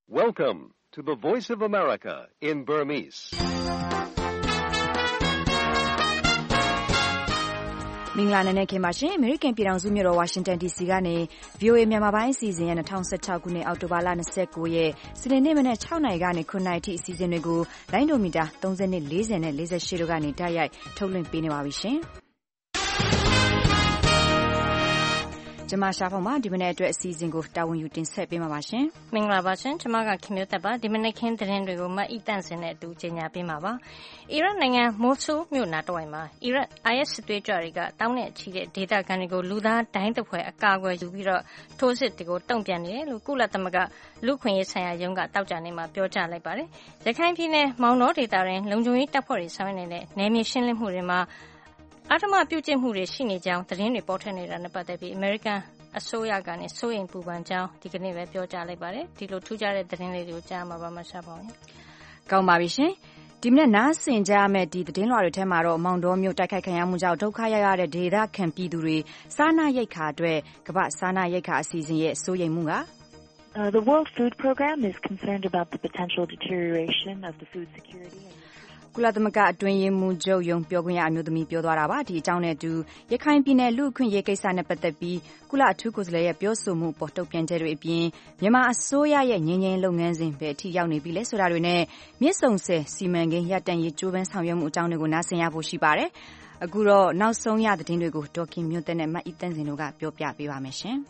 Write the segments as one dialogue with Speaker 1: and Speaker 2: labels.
Speaker 1: Welcome to the Voice of America in Burmese.
Speaker 2: မင်္ဂလာနံနက်ခင်းပါရှင်။ American ပြည်ထောင်စုမြို့တော် Washington DC ကနေ VOA မြန်မာပိုင်းအစီအစဉ်ရဲ့2016ခုနှစ်အောက်တိုဘာလ29ရက်စနေနေ့မနက်6နာရီကနေ9နာရီထိအစီအစဉ်တွေကိုလိုင်းဒိုမီတာ30နဲ့40နဲ့48တို့ကနေတိုက်ရိုက်ထုတ်လွှင့်ပေးနေပါပြီရှင်။ကျမရှာဖောင်မှာဒီမနေ့အတွက်အစီအစဉ်ကိုတာဝန်ယူတင်ဆက်ပေးမှာပါရှင်
Speaker 3: ။မင်္ဂလာပါရှင်။ကျမကခင်မျိုးသက်ပါဒီမနေ့ခင်းသတင်းတွေကိုမအီတန့်စင်နဲ့အတူကြေညာပေးမှာပါ။အီရတ်နိုင်ငံမိုဆူမြို့နားတဝိုက်မှာအီရတ် IS စစ်သွေးကြွတွေကတောင်းနဲ့ချီတဲ့ဒေသခံတွေကိုလူသားဒိုင်းတဖွဲအကာအကွယ်ယူပြီးတော့ထိုးစစ်တွေကိုတုံ့ပြန်နေတယ်လို့ကုလသမဂ္ဂလူ့ခွင့်ရေးဆိုင်ရာရုံးကတောက်ကြနေမှာပြောကြားလိုက်ပါတယ်။ရခိုင်ပြည်နယ်မောင်တော်ဒေသတွင်လုံခြုံရေးတပ်ဖွဲ့တွေဆောင်ရွက်နေတဲ့နယ်မြေရှင်းလင်းမှုတွေမှာအဓမ္မပြုကျင့်မှုတွေရှိနေကြောင်းသတင်းတွေပေါ်ထွက်နေတာနဲ့ပတ်သက်ပြီး American အစိုးရကနေစိုးရိမ်ပူပန်ကြောင်းဒီကနေ့ပဲပြောကြားလိုက်ပါတယ်။ဒီလိုထူးခြားတဲ့သတင်းလေးတွေကိုကြားမှာပါမရှာပါဘူး
Speaker 2: ။ကောင်းပါပြီရှင်။ဒီမနေ့နားဆင်ကြမယ့်ဒီသတင်းလွှာတွေထဲမှာတော့မောင်တော်မြို့တိုက်ခိုက်ခံရမှုကြောင့်ဒုက္ခရောက်ရတဲ့ဒေသခံပြည်သူတွေစားနပ်ရိက္ခာအတွက်ကမ္ဘာစားနပ်ရိက္ခာအစီအစဉ်ရဲ့စိုးရိမ်မှုက
Speaker 4: The World Food Program is concerned about the potential deterioration of the food security and
Speaker 2: ကုလသမဂ္ဂအတွင်းရေးမှူးချုပ်ရုံးပြောခွင့်ရအမျိုးသမီးပြောသွားတာပါဒီအကြောင်းနဲ့အတူရခိုင်ပြည်နယ်လူ့အခွင့်အရေးကိစ္စနဲ့ပတ်သက်ပြီးကုလအထူးကိုယ်စားလှယ်ရဲ့ပြောဆိုမှုပေါ်တုံ့ပြန်ချက်တွေအပြင်မြန်မာအစိုးရရဲ့ငြိမ်းချမ်းလုပ်ငန်းစဉ်ပဲအထိရောက်နေပြီလဲဆိုတာတွေနဲ့မြစ်ဆုံဆယ်စီမံကိန်းရပ်တန့်ရေးကြိုးပမ်းဆောင်ရွက်မှုအကြောင်းတွေကိုနားဆင်ရဖို့ရှိပါတယ်အခုတော့နောက်ဆုံးရသတင်းတွေကိုဒေါ်ခင်မျိုးသက်နဲ့မအီတန်းစင်တို့ကပြောပြပေးပါမယ်ရှင်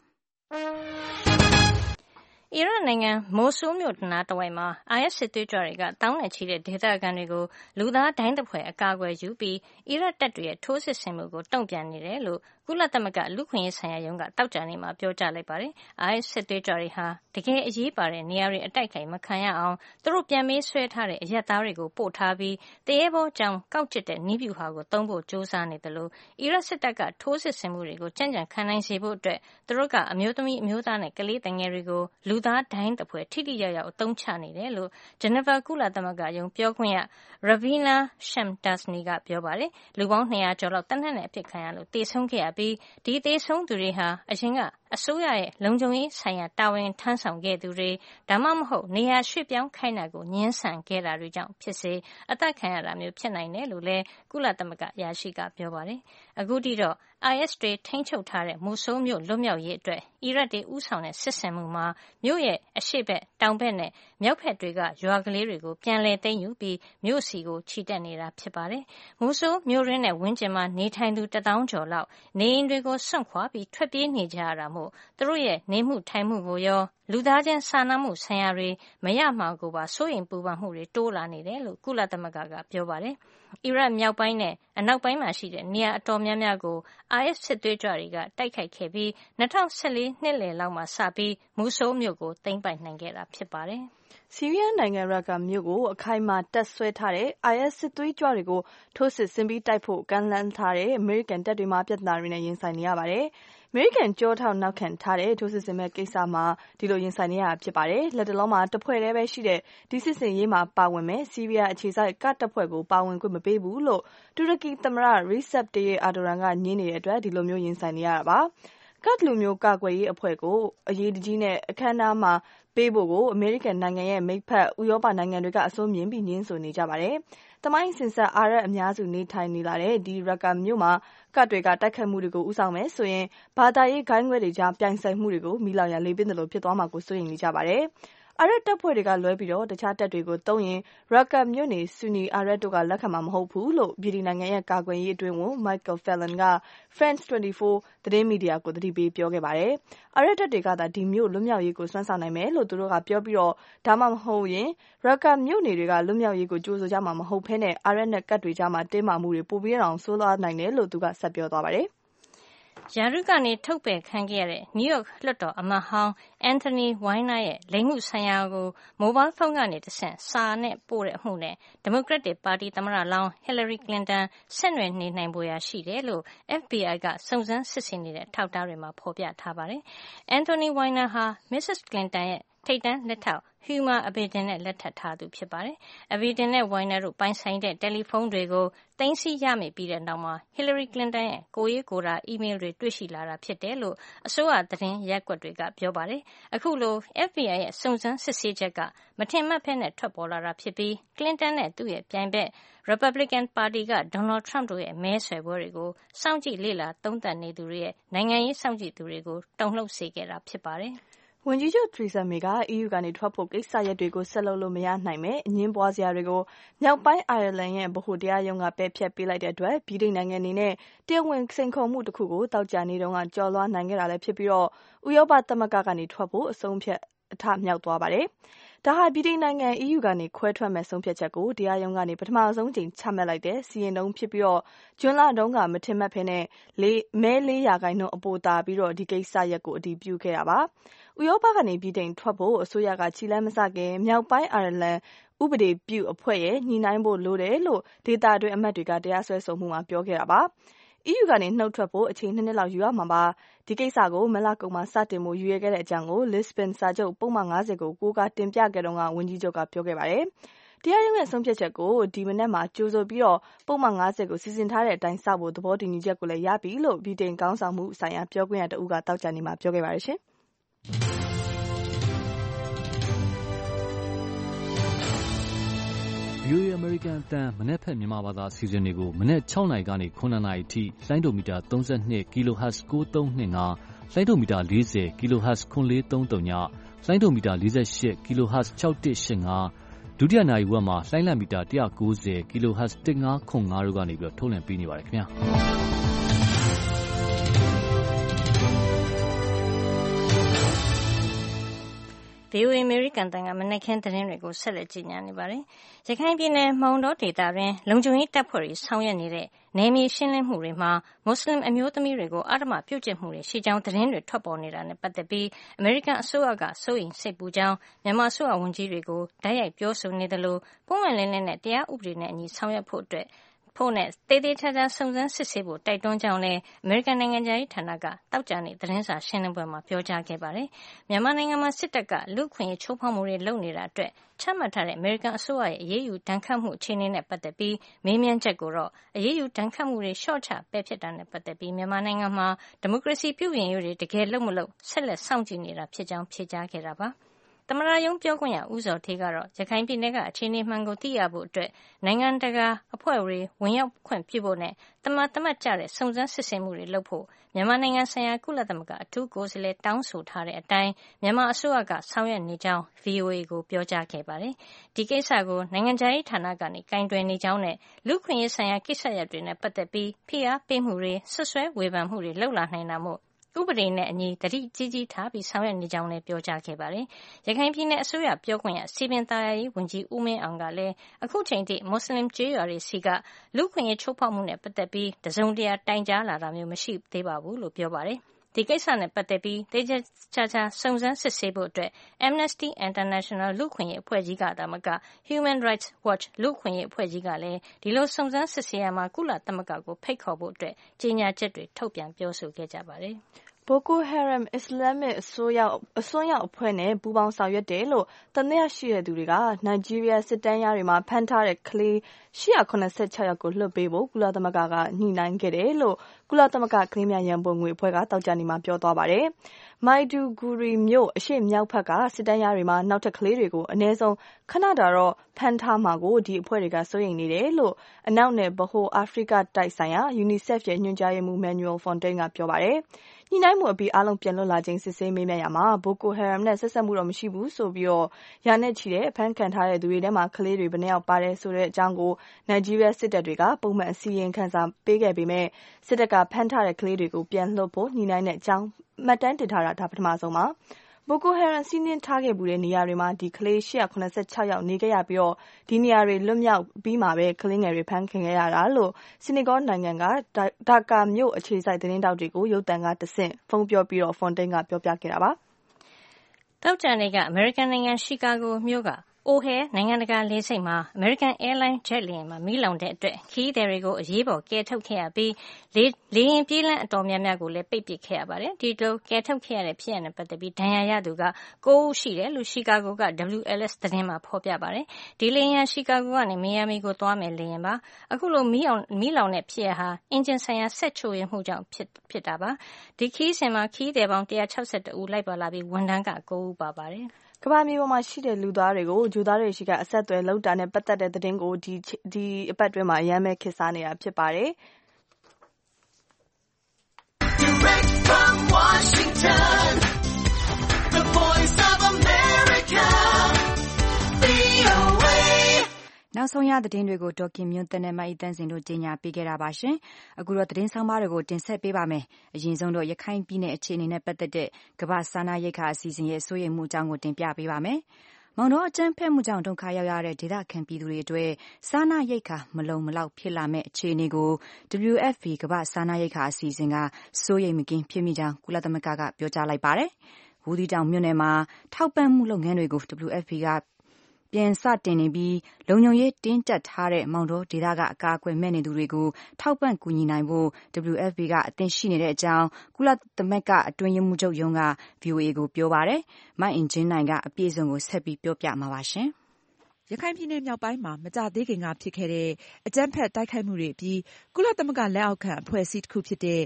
Speaker 3: အီရတ်နိုင်ငံမိုဆူမြို့နားတဝိုက်မှာ IS စစ်သွေးကြွတွေကတောင်းနဲ့ချီတဲ့ဒေသခံတွေကိုလူသားဒိုင်းတဖွဲအကာအကွယ်ယူပြီးအီရတ်တပ်တွေရဲ့ထိုးစစ်ဆင်မှုကိုတုံ့ပြန်နေတယ်လို့ကုလသမဂ္ဂလူ့ခွင့်ရေးဆိုင်ရာရုံးကတောက်ကြနေမှာပြောကြားလိုက်ပါတယ်။ IS စစ်သွေးကြွတွေဟာတကယ်အရေးပါတဲ့နေရာတွေအတိုက်ခိုက်မခံရအောင်သူတို့ပြန်ပေးဆွဲထားတဲ့အရက်သားတွေကိုပို့ထားပြီးတရေဘောကြောင်ကောက်ကျစ်တဲ့နည်းဗျူဟာကိုသုံးဖို့ကြိုးစားနေတယ်လို့အီရတ်စစ်တပ်ကထိုးစစ်ဆင်မှုတွေကိုကြံ့ကြံ့ခံနိုင်စေဖို့အတွက်သူတို့ကအမျိုးသမီးအမျိုးသားနဲ့ကလေးငယ်တွေကိုလူသားဒိုင်းတဖွဲထိထိရောက်ရောက်အသုံးချနေတယ်လို့ဂျနီဗာကုလသမဂ္ဂရုံးပြောခွင့်ရ Ravina Shamdasani ကပြောပါတယ်။လူပေါင်း200ကျော်လောက်တနက်နဲ့အဖြစ်ခံရလို့တေဆုံးခဲ့ရပြီးဒီသေဆုံးသူတွေဟာအရင်ကအစိုးရရဲ့လုံခြုံရေးဆိုင်ရာတာဝန်ထမ်းဆောင်ခဲ့သူတွေဒါမှမဟုတ်နေရာရွှေ့ပြောင်းခိုင်းတာကိုညှင်းဆန်ခဲ့တာတွေကြောင့်ဖြစ်စေအသက်ခံရတာမျိုးဖြစ်နိုင်တယ်လို့လည်းကုလသမဂ္ဂအရာရှိကပြောပါတယ်။အခုထိတော့ IS တွေထိန်းချုပ်ထားတဲ့မိုဆိုးမြို့လွတ်မြောက်ရေးအတွက်အီရတ်တွေဦးဆောင်တဲ့စစ်ဆင်မှုမှာမြို့ရဲ့အရှေ့ဘက်တောင်ဘက်နဲ့မြောက်ဘက်တွေကရွာကလေးတွေကိုပြန်လည်သိမ်းယူပြီးမြို့စီကိုချီတက်နေတာဖြစ်ပါတယ်။မိုဆိုးမြို့ရင်းနဲ့ဝန်းကျင်မှာနေထိုင်သူ1000ကျော်လောက်နေအိမ်တွေကိုစွန့်ခွာပြီးထွက်ပြေးနေကြရတာမို့သူတို့ရဲ့နေမှုထိုင်မှုကိုရောလူသားချင်းစာနာမှုဆိုင်ရာတွေမရမှာကိုပါစိုးရိမ်ပူပန်မှုတွေတိုးလာနေတယ်လို့ကုလသမဂ္ဂကပြောပါတယ်။အီရတ်မြောက်ပိုင်းနဲ့အနောက်ပိုင်းမှာရှိတဲ့နေရာအတော်များများကို IS စစ်သွေးကြွတွေကတိုက်ခိုက်ခဲ့ပြီး2014နှစ်လယ်လောက်မှာစပြီးမူဆိုးမြို့ကိုသိမ်းပိုက်နိုင်ခဲ့တာဖြစ်ပါတယ်
Speaker 5: ။ဆီးရီးယားနိုင်ငံရက်ကမြို့ကိုအခိုင်အမာတပ်ဆွဲထားတဲ့ IS စစ်သွေးကြွတွေကိုထိုးစစ်ဆင်ပြီးတိုက်ဖို့ကမ်းလှမ်းထားတဲ့အမေရိကန်တပ်တွေမှာပြဿနာတွေနဲ့ရင်ဆိုင်နေရပါတယ်။အမေရိကန်ကြောထောက်နောက်ခံထားတဲ့ထိုးစစ်ဆင်မဲ့ကိစ္စမှာဒီလိုရင်ဆိုင်နေရတာဖြစ်ပါတယ်။လက်တလုံးမှာတဖွဲ့တည်းပဲရှိတဲ့ဒီစစ်စင်ရေးမှာပါဝင်မဲ့ဆီးရီးယားအခြေစိုက်ကတပ်ဖွဲ့ကိုပါဝင်ခွင့်မပေးဘူးလို့တူရကီသမ္မတ Recep Tayyip Erdogan ကညင်းနေတဲ့အတွက်ဒီလိုမျိုးရင်ဆိုင်နေရတာပါ။ကတ်လူမျိုးကာကွယ်ရေးအဖွဲ့ကိုအရေးတကြီးနဲ့အခမ်းအနားမှာပေးဖို့ကိုအမေရိကန်နိုင်ငံရဲ့မိတ်ဖက်ဥရောပနိုင်ငံတွေကအစိုးမြင်ပြီးညင်းဆိုနေကြပါတယ်။တမိုင်းစင်ဆက်အာရပ်အများစုနေထိုင်နေလာတဲ့ဒီရက်ကမြို့မှာကတ်တွေကတိုက်ခတ်မှုတွေကိုဥဆောင်မယ်ဆိုရင်ဘာသာရေးဂိုင်းခွဲတွေကြားပြိုင်ဆိုင်မှုတွေကိုမိလောင်ရလေးပင်တယ်လို့ဖြစ်သွားမှာကိုစိုးရိမ်နေကြပါတယ်။အာရပ်တပ်ဖွဲ့တွေကလွဲပြီးတော့တခြားတပ်တွေကိုသုံးရင်ရက်ကာမြို့နေဆူနီအာရပ်တို့ကလက်ခံမှာမဟုတ်ဘူးလို့ဗြိတိန်နိုင်ငံရဲ့ကာကွယ်ရေးအတွင်းဝန် Michael Fallon က France 24သတင်းမီဒီယာကိုသတိပေးပြောခဲ့ပါတယ်။အာရပ်တပ်တွေကသာဒီမြို့လွတ်မြောက်ရေးကိုစွမ်းဆောင်နိုင်မယ်လို့သူတို့ကပြောပြီးတော့ဒါမှမဟုတ်ရင်ရက်ကာမြို့နေတွေကလွတ်မြောက်ရေးကိုကြိုးဆိုကြမှာမဟုတ်ဘဲနဲ့အာရပ်နဲ့ကတ်တွေကြားမှာတင်းမာမှုတွေပိုပြီးအောင်ဆိုးသွားနိုင်တယ်လို့သူကဆက်ပြောသွားပါတယ်။
Speaker 3: ရာထူးကနေထုတ်ပယ်ခံခဲ့ရတဲ့နယူးယောက်လွှတ်တော်အမတ်ဟောင်း Anthony Weiner ရဲ့လိင်မှုဆိုင်ရာကိုမိုဘိုင်းဖုန်းကနေတဆင့်စာနဲ့ပို့တဲ့အမှုနဲ့ဒီမိုကရက်တစ်ပါတီသမ္မတလောင်း Hillary Clinton ဆက်နွယ်နေနိုင်ပေါ်ရာရှိတယ်လို့ FBI ကစုံစမ်းစစ်ဆေးနေတဲ့အထောက်အထားတွေမှာဖော်ပြထားပါတယ်။ Anthony Weiner ဟာ Mrs. Clinton ရဲ့ထိပ်တန်းလက်ထောက် Huma Abedin နဲ့လက်ထပ်ထားသူဖြစ်ပါတယ်။ Abedin နဲ့ Weiner တို့ပိုင်ဆိုင်တဲ့တယ်လီဖုန်းတွေကိုသိမ်းဆည်းရမိပြီးတဲ့နောက်မှာ Hillary Clinton ရဲ့ကိုယ်ရေးကိုယ်တာအီးမေးလ်တွေတွေ့ရှိလာတာဖြစ်တယ်လို့အစိုးရသတင်းရပ်ကွက်တွေကပြောပါတယ်။အခုလို FBI ရဲ့စုံစမ်းစစ်ဆေးချက်ကမထင်မှတ်ဘဲနဲ့ထွက်ပေါ်လာတာဖြစ်ပြီး Clinton နဲ့သူ့ရဲ့ပြိုင်ဘက် Republican ပါတီက Donald Trump တို့ရဲ့မဲဆွယ်ပွဲတွေကိုစောင့်ကြည့်လေ့လာသုံးသပ်နေသူတွေရဲ့နိုင်ငံရေးစောင့်ကြည့်သူတွေကိုတုန်လှုပ်စေခဲ့တာဖြစ်ပါတယ်။
Speaker 5: ဝန်ကြီးချုပ် Theresa May က EU ကနေထွက်ဖို့ကိစ္စရပ်တွေကိုဆက်လုပ်လို့မရနိုင်မဲ့အငြင်းပွားစရာတွေကိုမြောက်ပိုင်းအိုင်ယာလန်ရဲ့ဗဟိုတရားရုံးကပယ်ဖျက်ပေးလိုက်တဲ့အတွက်ဗြိတိန်နိုင်ငံအနေနဲ့တရားဝင်စိန်ခေါ်မှုတစ်ခုကိုသောကြာနေ့တုန်းကကျော်လွှားနိုင်ခဲ့တာလည်းဖြစ်ပြီးဥရောပသမဂ္ဂကနေထွက်ဖို့အဆုံးဖြတ်အထမြောက်သွားပါတယ်။ဒါဟာဗြိတိန်နိုင်ငံ EU ကနေခွဲထွက်မဲ့ဆုံးဖြတ်ချက်ကိုတရားရုံးကနေပထမဆုံးကြိမ်ချမှတ်လိုက်တဲ့စီရင်ထုံးဖြစ်ပြီးဇွန်လတုန်းကမထင်မှတ်ဘဲနဲ့မဲ4%အပိုသာပြီးဒီကိစ္စရပ်ကိုအတည်ပြုခဲ့တာပါ။ဥရောပကနေဗြိတိန်ထွက်ဖို့အစိုးရကခြိလှမ်းမစခင်မြောက်ပိုင်းအိုင်ယာလန်ဥပဒေပြုအဖွဲ့ရဲ့ညှိနှိုင်းဖို့လိုတယ်လို့ဒေသတွင်းအမတ်တွေကတရားစွဲဆိုမှုမှာပြောခဲ့တာပါ။ EU ကနေနှုတ်ထွက်ဖို့အချိန်2နှစ်လောက်ယူရမှာပါ။ဒီကိစ္စကိုမလကုန်မှာစတင်ဖို့ရည်ရွယ်ခဲ့တဲ့အကြောင်းကို Lisbon စာချုပ်ပုံမှန်50ကိုကိုးကားတင်ပြခဲ့တုန်းကဝန်ကြီးချုပ်ကပြောခဲ့ပါတယ်။တရားရုံးရဲ့ဆုံးဖြတ်ချက်ကိုဒီမနက်မှာကြိုဆိုပြီးပုံမှန်50ကိုစီစဉ်ထားတဲ့အတိုင်းစဖို့သဘောတူညီချက်ကိုလည်းရပြီလို့ဗြိတိန်ခေါင်းဆောင်မှုဆိုင်ရာပြောခွင့်ရတဦးကသောကြာနေ့မှာပြောခဲ့ပါတယ်ရှင်။
Speaker 6: VOA American အတန်းမနက်ဖြန်မြန်မာဘာသာအစီအစဉ်တွေကိုမနက်6နာရီကနေ9နာရီအထိလိုင်းဒိုမီတာ32 kHz 9325လိုင်းဒိုမီတာ40 kHz 9433ညလိုင်းဒိုမီတာ48 kHz 6185ဒုတိယနာရီဝက်မှာလိုင်းလံမီတာ190 kHz 1505တို့ကနေပြီးထုတ်လွှင့်ပေးနေပါတယ်ခင်ဗျာ
Speaker 3: VOA American တန်ကမနက်ခင်းသတင်းတွေကိုဆက်လက်ကြီးညာနေပါတယ်။ရခိုင်ပြည်နယ်မောင်တောဒေသတွင်လုံခြုံရေးတပ်ဖွဲ့တွေဆောင်ရွက်နေတဲ့နယ်မြေရှင်းလင်းမှုတွေမှာမွတ်စလင်အမျိုးသမီးတွေကိုအဓမ္မပြုကျင့်မှုတွေရှိကြောင်းသတင်းတွေထွက်ပေါ်နေတာနဲ့ပတ်သက်ပြီးအမေရိကန်အစိုးရကစိုးရိမ်စိတ်ပူကြောင်းမြန်မာအစိုးရဝန်ကြီးတွေကိုတိုက်ရိုက်ပြောဆိုနေသလိုပွင့်ပွင့်လင်းလင်းနဲ့တရားဥပဒေနဲ့အညီဆောင်ရွက်ဖို့နဲ့သေသေးချာချာစုံစမ်းစစ်ဆေးဖို့တိုက်တွန်းကြောင်းလည်းအမေရိကန်နိုင်ငံခြားရေးဌာနကသောကြာနေ့သတင်းစာရှင်းလင်းပွဲမှာပြောကြားခဲ့ပါတယ်။မြန်မာနိုင်ငံမှာစစ်တပ်ကလူ့အခွင့်အရေးချိုးဖောက်မှုတွေလုပ်နေတာအတွက်ချမှတ်ထားတဲ့အမေရိကန်အစိုးရရဲ့အရေးယူဒဏ်ခတ်မှုအခြေအနေနဲ့ပတ်သက်ပြီးမေးမြန်းချက်ကိုတော့အရေးယူဒဏ်ခတ်မှုတွေလျှော့ချပယ်ဖျက်တာနဲ့ပတ်သက်ပြီးမြန်မာနိုင်ငံမှာဒီမိုကရေစီပြုပြင်ရေးတွေတကယ်လုပ်မလုပ်ဆက်လက်စောင့်ကြည့်နေတာဖြစ်ကြောင်းဖြေကြားခဲ့တာပါ။သမ္မတရုံးပြောခွင့်ရဦးဇော်ဌေးကတော့ရခိုင်ပြည်နယ်ကအခြေအနေမှန်ကိုသိရဖို့အတွက်နိုင်ငံတကာအဖွဲ့တွေဝင်ရောက်ခွင့်ပြုဖို့နဲ့သမာသမတ်ကျတဲ့စုံစမ်းစစ်ဆေးမှုတွေလုပ်ဖို့မြန်မာနိုင်ငံဆိုင်ရာကုလသမဂ္ဂအထူးကိုယ်စားလှယ်တောင်းဆိုထားတဲ့အတိုင်းမြန်မာအစိုးရကဆောင်ရွက်နေကြောင်း VOA ကိုပြောကြားခဲ့ပါတယ်။ဒီကိစ္စကိုနိုင်ငံခြားရေးဌာနကနေကိုင်တွယ်နေကြောင်းနဲ့လူ့အခွင့်အရေးဆိုင်ရာကိစ္စရပ်တွေနဲ့ပတ်သက်ပြီးဖိအားပေးမှုတွေဆွဆွဲဝေဖန်မှုတွေလုပ်လာနိုင်တာမို့ဥပဒေနဲ့အညီသတိကြီးကြီးထားပြီးဆောင်ရွက်နေကြောင်းလည်းပြောကြားခဲ့ပါတယ်။ရခိုင်ပြည်နယ်အစိုးရပြောခွင့်ရစည်ပင်သာယာရေးဝန်ကြီးဦးမင်းအောင်ကလည်းအခုချိန်ထိမွတ်စလင်ကျေးရွာတွေဆီကလူ့အခွင့်အရေးချိုးဖောက်မှုနဲ့ပတ်သက်ပြီးတစုံတရာတိုင်ကြားလာတာမျိုးမရှိသေးပါဘူးလို့ပြောပါတယ်။ဒီကိစ္စနဲ့ပတ်သက်ပြီးသေချာချာစုံစမ်းစစ်ဆေးဖို့အတွက် Amnesty International လူ့အခွင့်အရေးအဖွဲ့ကြီးကသာမက Human Rights Watch လူ့အခွင့်အရေးအဖွဲ့ကြီးကလည်းဒီလိုစုံစမ်းစစ်ဆေးရာမှာကုလသမဂ္ဂကိုဖိတ်ခေါ်ဖို့အတွက်ကြေညာချက်တွေထုတ်ပြန်ပြောဆိုခဲ့ကြပါတယ်။
Speaker 5: Boko Haram အစ္စလာမစ်အစွန်းရောက်အဖွဲ့နဲ့ပူးပေါင်းဆောင်ရွက်တယ်လို့သံသယရှိတဲ့သူတွေကနိုင်ဂျီးရီးယားစစ်တမ်းယားတွေမှာဖမ်းထားတဲ့ကလေး886ယောက်ကိုလွှတ်ပေးဖို့ကုလသမဂ္ဂကညှိနှိုင်းခဲ့တယ်လို့ကုလသမဂ္ဂကလေးများရန်ပုံငွေအဖွဲ့ကသောကြာနေ့မှာပြောသွားပါတယ်။ Maiduguri မြို့အရှေ့မြောက်ဘက်ကစစ်တမ်းယားတွေမှာနောက်ထပ်ကလေးတွေကိုအနည်းဆုံးခဏတာတော့ဖမ်းထားမှာကိုဒီအဖွဲ့တွေကစိုးရိမ်နေတယ်လို့အနောက်နဲ့ဗဟိုအာဖရိကတိုက်ဆိုင်ရာ UNICEF ရဲ့ညွှန်ကြားရေးမှူး Manuel Fontaine ကပြောပါတယ်။ညှိနှိုင်းမှုအပြီးအားလုံးပြန်လွတ်လာခြင်းစစ်ဆေးမေးမြန်းရမှာ Boko Haram နဲ့ဆက်စပ်မှုတော့မရှိဘူးဆိုပြီးရာနဲ့ချီတဲ့အဖမ်းခံထားတဲ့သူတွေထဲမှာကလေးတွေဘယ်နှယောက်ပါတယ်ဆိုတဲ့အကြောင်းကိုနိုင်ဂျီးရီးယားစစ်တပ်တွေကပုံမှန်အစီရင်ခံစာပေးခဲ့ပေမဲ့စစ်တပ်ကဖမ်းထားတဲ့ကလေးတွေကိုပြန်လွှတ်ဖို့ညှိနှိုင်းတဲ့အကြောင်းမှတ်တမ်းတင်ထားတာဒါပထမဆုံးပါ။ Boko Haram စီးနင်းထားခဲ့မှုတဲ့နေရာတွေမှာဒီကလေး886ယောက်နေခဲ့ရပြီးဒီနေရာတွေလွတ်မြောက်ပြီးမှပဲကလေးငယ်တွေဖမ်းခံခဲ့ရတာလို့ဆီနီဂေါနိုင်ငံကဒါကာမြို့အခြေစိုက်သတင်းတောက်တွေကိုရုပ်သံကတဆင့်ဖုန်းပြောပြီးFontaine ကပြောပြခဲ့တာပါ
Speaker 3: ။သောကြာနေ့ကအမေရိကန်နိုင်ငံရှီကာဂိုမြို့က O'Hare နိုင်ငံတကာလေဆိပ်မှာ American Airlines ဂျက်လေယာဉ်မှာမီးလောင်တဲ့အတွက်ခရီးသည်တွေကိုအရေးပေါ်ကယ်ထုတ်ခဲ့ရပြီးလေယာဉ်ပြေးလမ်းအတော်များများကိုလည်းပိတ်ပစ်ခဲ့ရပါတယ်။ဒီလိုကယ်ထုတ်ခဲ့ရတဲ့ဖြစ်ရပ်နဲ့ပတ်သက်ပြီးဒဏ်ရာရသူက9ဦးရှိတယ်လို့ရှီကာဂိုက WLS သတင်းမှာဖော်ပြပါတယ်။ဒီလေယာဉ်ဟာရှီကာဂိုကနေမီယာမီကိုသွားမယ်လေယာဉ်ပါ။အခုလိုမီးလောင်တဲ့ဖြစ်ရပ်ဟာအင်ဂျင်ဆိုင်ရာစက်ချို့ယွင်းမှုကြောင့်ဖြစ်တာပါ။ဒီခရီးစဉ်မှာခရီးသည်ပေါင်း162ဦးလိုက်ပါလာပြီးဝန်ထမ်းက9ဦးပါပါတယ်။
Speaker 5: ကမ္ဘာမြေပေါ်မှာရှိတဲ့လူသားတွေကိုဂျိုသားတွေရှိကအဆက်အသွယ်လုပ်တာနဲ့ပတ်သက်တဲ့သတင်းကိုဒီအပတ်တွင်းမှာအများမဲ့ခေတ်စားနေတာဖြစ်ပါတယ်။
Speaker 7: Direct from Washington, the voice of America, VOA.
Speaker 2: နောက်ဆုံးရသတင်းတွေကိုဒေါ်ခင်မျိုးသက်နဲ့မအိသန်းစင်တို့ကြီးညာပေးခဲ့တာပါရှင်။အခုတော့သတင်းဆောင်မတွေကိုတင်ဆက်ပေးပါမယ်။အရင်ဆုံးတော့ရခိုင်ပြည်နယ်အခြေအနေနဲ့ပတ်သက်တဲ့ကမ္ဘာစားနပ်ရိက္ခာအစီအစဉ်ရဲ့စိုးရိမ်မှုအကြောင်းကိုတင်ပြပေးပါမယ်။မောင်တော်အကြမ်းဖက်မှုကြောင့်ဒုက္ခရောက်ရတဲ့ဒေသခံပြည်သူတွေအတွက်စားနပ်ရိက္ခာမလုံမလောက်ဖြစ်လာမဲ့အခြေအနေကို WFP ကမ္ဘာစားနပ်ရိက္ခာအစီအစဉ်ကစိုးရိမ်မကင်းဖြစ်မိကြောင်းကုလသမဂ္ဂကပြောကြားလိုက်ပါတယ်။ဘူးသီးတောင်မြို့နယ်မှာထောက်ပံ့မှုလုပ်ငန်းတွေကို WFP ကပြန်စတင်နေပြီးလုံခြုံရေးတင်းကျပ်ထားတဲ့မောင်တော်ဒေသကအကာအကွယ်မဲ့နေသူတွေကိုထောက်ပံ့ကူညီနိုင်ဖို့ WFP ကအသင့်ရှိနေတဲ့အကြောင်းကုလသမဂ္ဂအတွင်းရေးမှူးချုပ်ရုံးက VOA ကိုပြောပါတယ်။မအင်ဂျင်းနိုင်ကအပြည့်အစုံကိုဆက်ပြီးပြောပြမှာပါရှင်
Speaker 8: ။ရခိုင်ပြည်နယ်မြောက်ပိုင်းမှာမကြသေးခင်ကဖြစ်ခဲ့တဲ့အကြမ်းဖက်တိုက်ခိုက်မှုတွေအပြီးကုလသမဂ္ဂလက်အောက်ခံအဖွဲ့အစည်းတစ်ခုဖြစ်တဲ့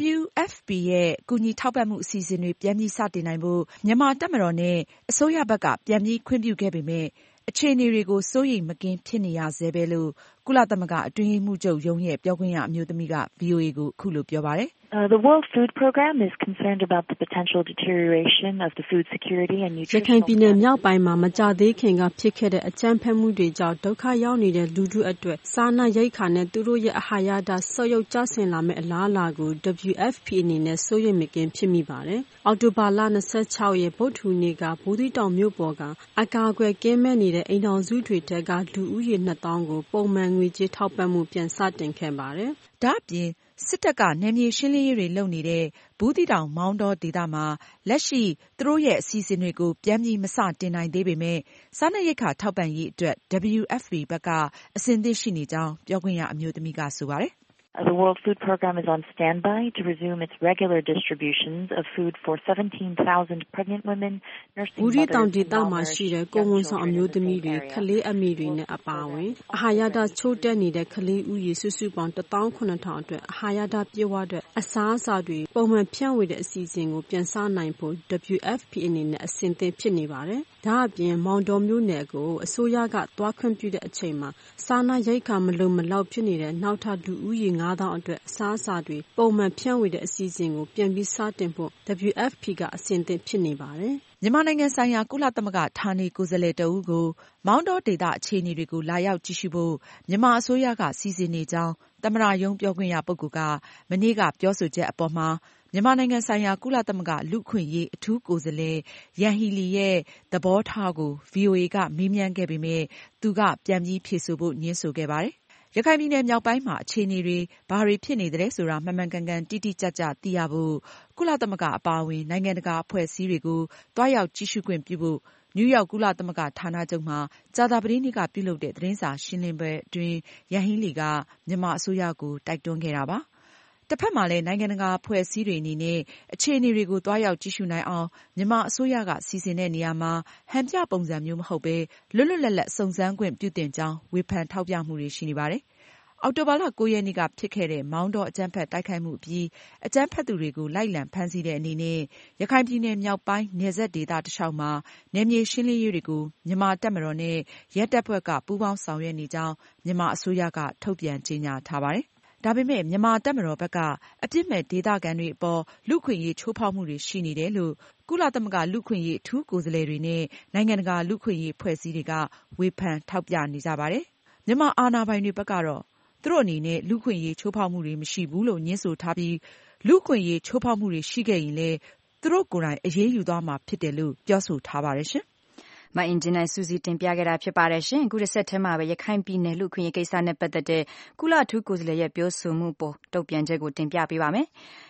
Speaker 8: WFP ရဲ့ကူညီထောက်ပံ့မှုအစီအစဉ်တွေပြန်ပြီးစတင်နိုင်ဖို့မြန်မာတပ်မတော်နဲ့အစိုးရဘက်ကပြန်ပြီးခွင့်ပြုခဲ့ပေမဲ့အခြေအနေတွေကိုစိုးရိမ်မကင်းဖြစ်နေရဆဲပဲလို့ကုလသမဂ္ဂအတွင်းရေးမှူးချုပ်ရုံးရဲ့ပြောခွင့်ရအမျိုးသမီးက VOA ကိုအခုလိုပြောပါတယ်
Speaker 4: The World Food Program is concerned about the potential deterioration of the food security and nutrition.
Speaker 9: ရခိုင်ပြည်နယ်မြောက်ပိုင်းမှာမကြသေးခင်ကဖြစ်ခဲ့တဲ့အကြမ်းဖက်မှုတွေကြောင့်ဒုက္ခရောက်နေတဲ့လူထုအတွက်စားနပ်ရိက္ခာနဲ့သူတို့ရဲ့အာဟာရဓာတ်ဆုတ်ယုတ်ကျဆင်းလာမယ့်အလားအလာကို WFP အနေနဲ့စိုးရိမ်မကင်းဖြစ်မိပါတယ်။အောက်တိုဘာလ26ရက်ဗုဒ္ဓဟူးနေ့ကဘူးသီးတောင်မြို့ပေါ်ကအကာအကွယ်ကင်းမဲ့နေတဲ့အိမ်ထောင်စုတွေထက်ကလူဦးရေ2000ကိုပုံမှန်ငွေကြေးထောက်ပံ့မှုပြန်စတင်ခဲ့ပါတယ်
Speaker 8: ။ဒါ့အပြင်စစ်တပ်ကနယ်မြေရှင်းလင်းရေးတွေလုပ်နေတဲ့ဘူးသီးတောင်မောင်တောဒေသမှာလက်ရှိသူတို့ရဲ့အစီအစဉ်တွေကိုပြန်ပြီးမစတင်နိုင်သေးပေမဲ့စားနပ်ရိက္ခာထောက်ပံ့ရေးအတွက် WFP ဘက်ကအဆင်သင့်ရှိနေကြောင်းပြောခွင့်ရအမျိုးသမီးကဆိုပါတယ်
Speaker 4: The World Food Program is on standby to resume its regular distributions of food for 17,000 pregnant women, nursing mothers, and
Speaker 9: ဘူးသီးတောင်ဒေသမှာရှိတဲ့ကိုယ်ဝန်ဆောင်အမျိုးသမီးတွေကလေးအမိတွေနဲ့အပါအဝင်အာဟာရဓာတ်ချို့တဲ့နေတဲ့ကလေးဦးရေစုစုပေါင်း18000အတွက်အာဟာရဓာတ်ပြည့်ဝတဲ့အစားအစာတွေပုံမှန်ဖြန့်ဝေတဲ့အစီအစဉ်ကိုပြန်စနိုင်ဖို့ WFP အနေနဲ့အဆင်သင့်ဖြစ်နေပါတယ်။ဒါအပြင်မောင်တော်မြို့နယ်ကိုအစိုးရကသွားခွင့်ပြုတဲ့အချိန်မှာစားနပ်ရိက္ခာမလုံမလောက်ဖြစ်နေတဲ့နောက်ထပ်လူဦးရေ9000အတွက်အစားအစာတွေပုံမှန်ဖြန့်ဝေတဲ့အစီအစဉ်ကိုပြန်ပြီးစတင်ဖို့ WFP ကအဆင်သင့်ဖြစ်နေပါတယ်
Speaker 8: ။မြန်မာနိုင်ငံဆိုင်ရာကုလသမဂ္ဂဌာနေကိုယ်စားလှယ်တဦးကိုမောင်တောဒေသအခြေအနေတွေကိုလာရောက်ကြည့်ရှုဖို့မြန်မာအစိုးရကစီစဉ်နေကြောင်းသမ္မတရုံးပြောခွင့်ရပုဂ္ဂိုလ်ကမနေ့ကပြောဆိုချက်အပေါ်မှာမြန်မာနိုင်ငံဆိုင်ရာကုလသမဂ္ဂလူ့အခွင့်အရေးအထူးကိုယ်စားလှယ်ယန်ဟီလီရဲ့သဘောထားကို VOA ကမေးမြန်းခဲ့ပေမဲ့သူကပြန်ပြီးဖြေဆိုဖို့ငြင်းဆိုခဲ့ပါတယ်။ရခိုင်ပြည်နယ်မြောက်ပိုင်းမှာအခြေအနေတွေဘာတွေဖြစ်နေသလဲဆိုတာမှန်မှန်ကန်ကန်တိတိကျကျသိရဖို့ကုလသမဂ္ဂအပါအဝင်နိုင်ငံတကာအဖွဲ့အစည်းတွေကိုတွားရောက်ကြည့်ရှုခွင့်ပြုဖို့နယူးယောက်ကုလသမဂ္ဂဌာနချုပ်မှာကြာသပတေးနေ့ကပြုလုပ်တဲ့သတင်းစာရှင်းလင်းပွဲအတွင်းယန်ဟီလီကမြန်မာအစိုးရကိုတိုက်တွန်းခဲ့တာပါ။တစ်ဖက်မှာလည်းနိုင်ငံတကာအဖွဲ့အစည်းတွေအနေနဲ့အခြေအနေတွေကိုတွားရောက်ကြည့်ရှုနိုင်အောင်မြန်မာအစိုးရကစီစဉ်တဲ့နေရာမှာဟန်ပြပုံစံမျိုးမဟုတ်ဘဲလွတ်လွတ်လပ်လပ်စုံစမ်းခွင့်ပြုသင့်ကြောင်းဝေဖန်ထောက်ပြမှုတွေရှိနေပါတယ်။အောက်တိုဘာလ9ရက်နေ့ကဖြစ်ခဲ့တဲ့မောင်တောအကြမ်းဖက်တိုက်ခိုက်မှုအပြီးအကြမ်းဖက်သူတွေကိုလိုက်လံဖမ်းဆီးတဲ့အနေနဲ့ရခိုင်ပြည်နယ်မြောက်ပိုင်းနယ်စပ်ဒေသတစ်လျှောက်မှာနယ်မြေရှင်းလင်းရေးတွေကိုမြန်မာတပ်မတော်နဲ့ရဲတပ်ဖွဲ့ကပူးပေါင်းဆောင်ရွက်နေကြောင်းမြန်မာအစိုးရကထုတ်ပြန်ကြေညာထားပါတယ်။ဒါပေမဲ့မြန်မာတပ်မတော်ဘက်ကအပြစ်မဲ့ဒေသခံတွေအပေါ်လူ့အခွင့်အရေးချိုးဖောက်မှုတွေရှိနေတယ်လို့ကုလသမဂ္ဂလူ့အခွင့်အရေးအထူးကိုယ်စားလှယ်တွေနဲ့နိုင်ငံတကာလူ့အခွင့်အရေးအဖွဲ့အစည်းတွေကဝေဖန်ထောက်ပြနေကြပါတယ်။မြန်မာအာဏာပိုင်တွေဘက်ကတော့သူတို့အနေနဲ့လူ့အခွင့်အရေးချိုးဖောက်မှုတွေမရှိဘူးလို့ညှင်းဆိုထားပြီးလူ့အခွင့်အရေးချိုးဖောက်မှုတွေရှိခဲ့ရင်လည်းသူတို့ကိုယ်တိုင်အရေးယူသွားမှာဖြစ်တယ်လို့ပြောဆိုထားပါတယ်ရှင်
Speaker 2: ။မအင်ဂျင်နိုင်စူးစီးတင်ပြခဲ့တာဖြစ်ပါတယ်ရှင်။အခုတစ်ဆက်တည်းမှာပဲရခိုင်ပြည်နယ်လူ့အခွင့်အရေးကိစ္စနဲ့ပတ်သက်တဲ့ကုလအထူးကိုယ်စားလှယ်ရဲ့ပြောဆိုမှုပေါ်တုံ့ပြန်ချက်ကိုတင်ပြပေးပါမယ်။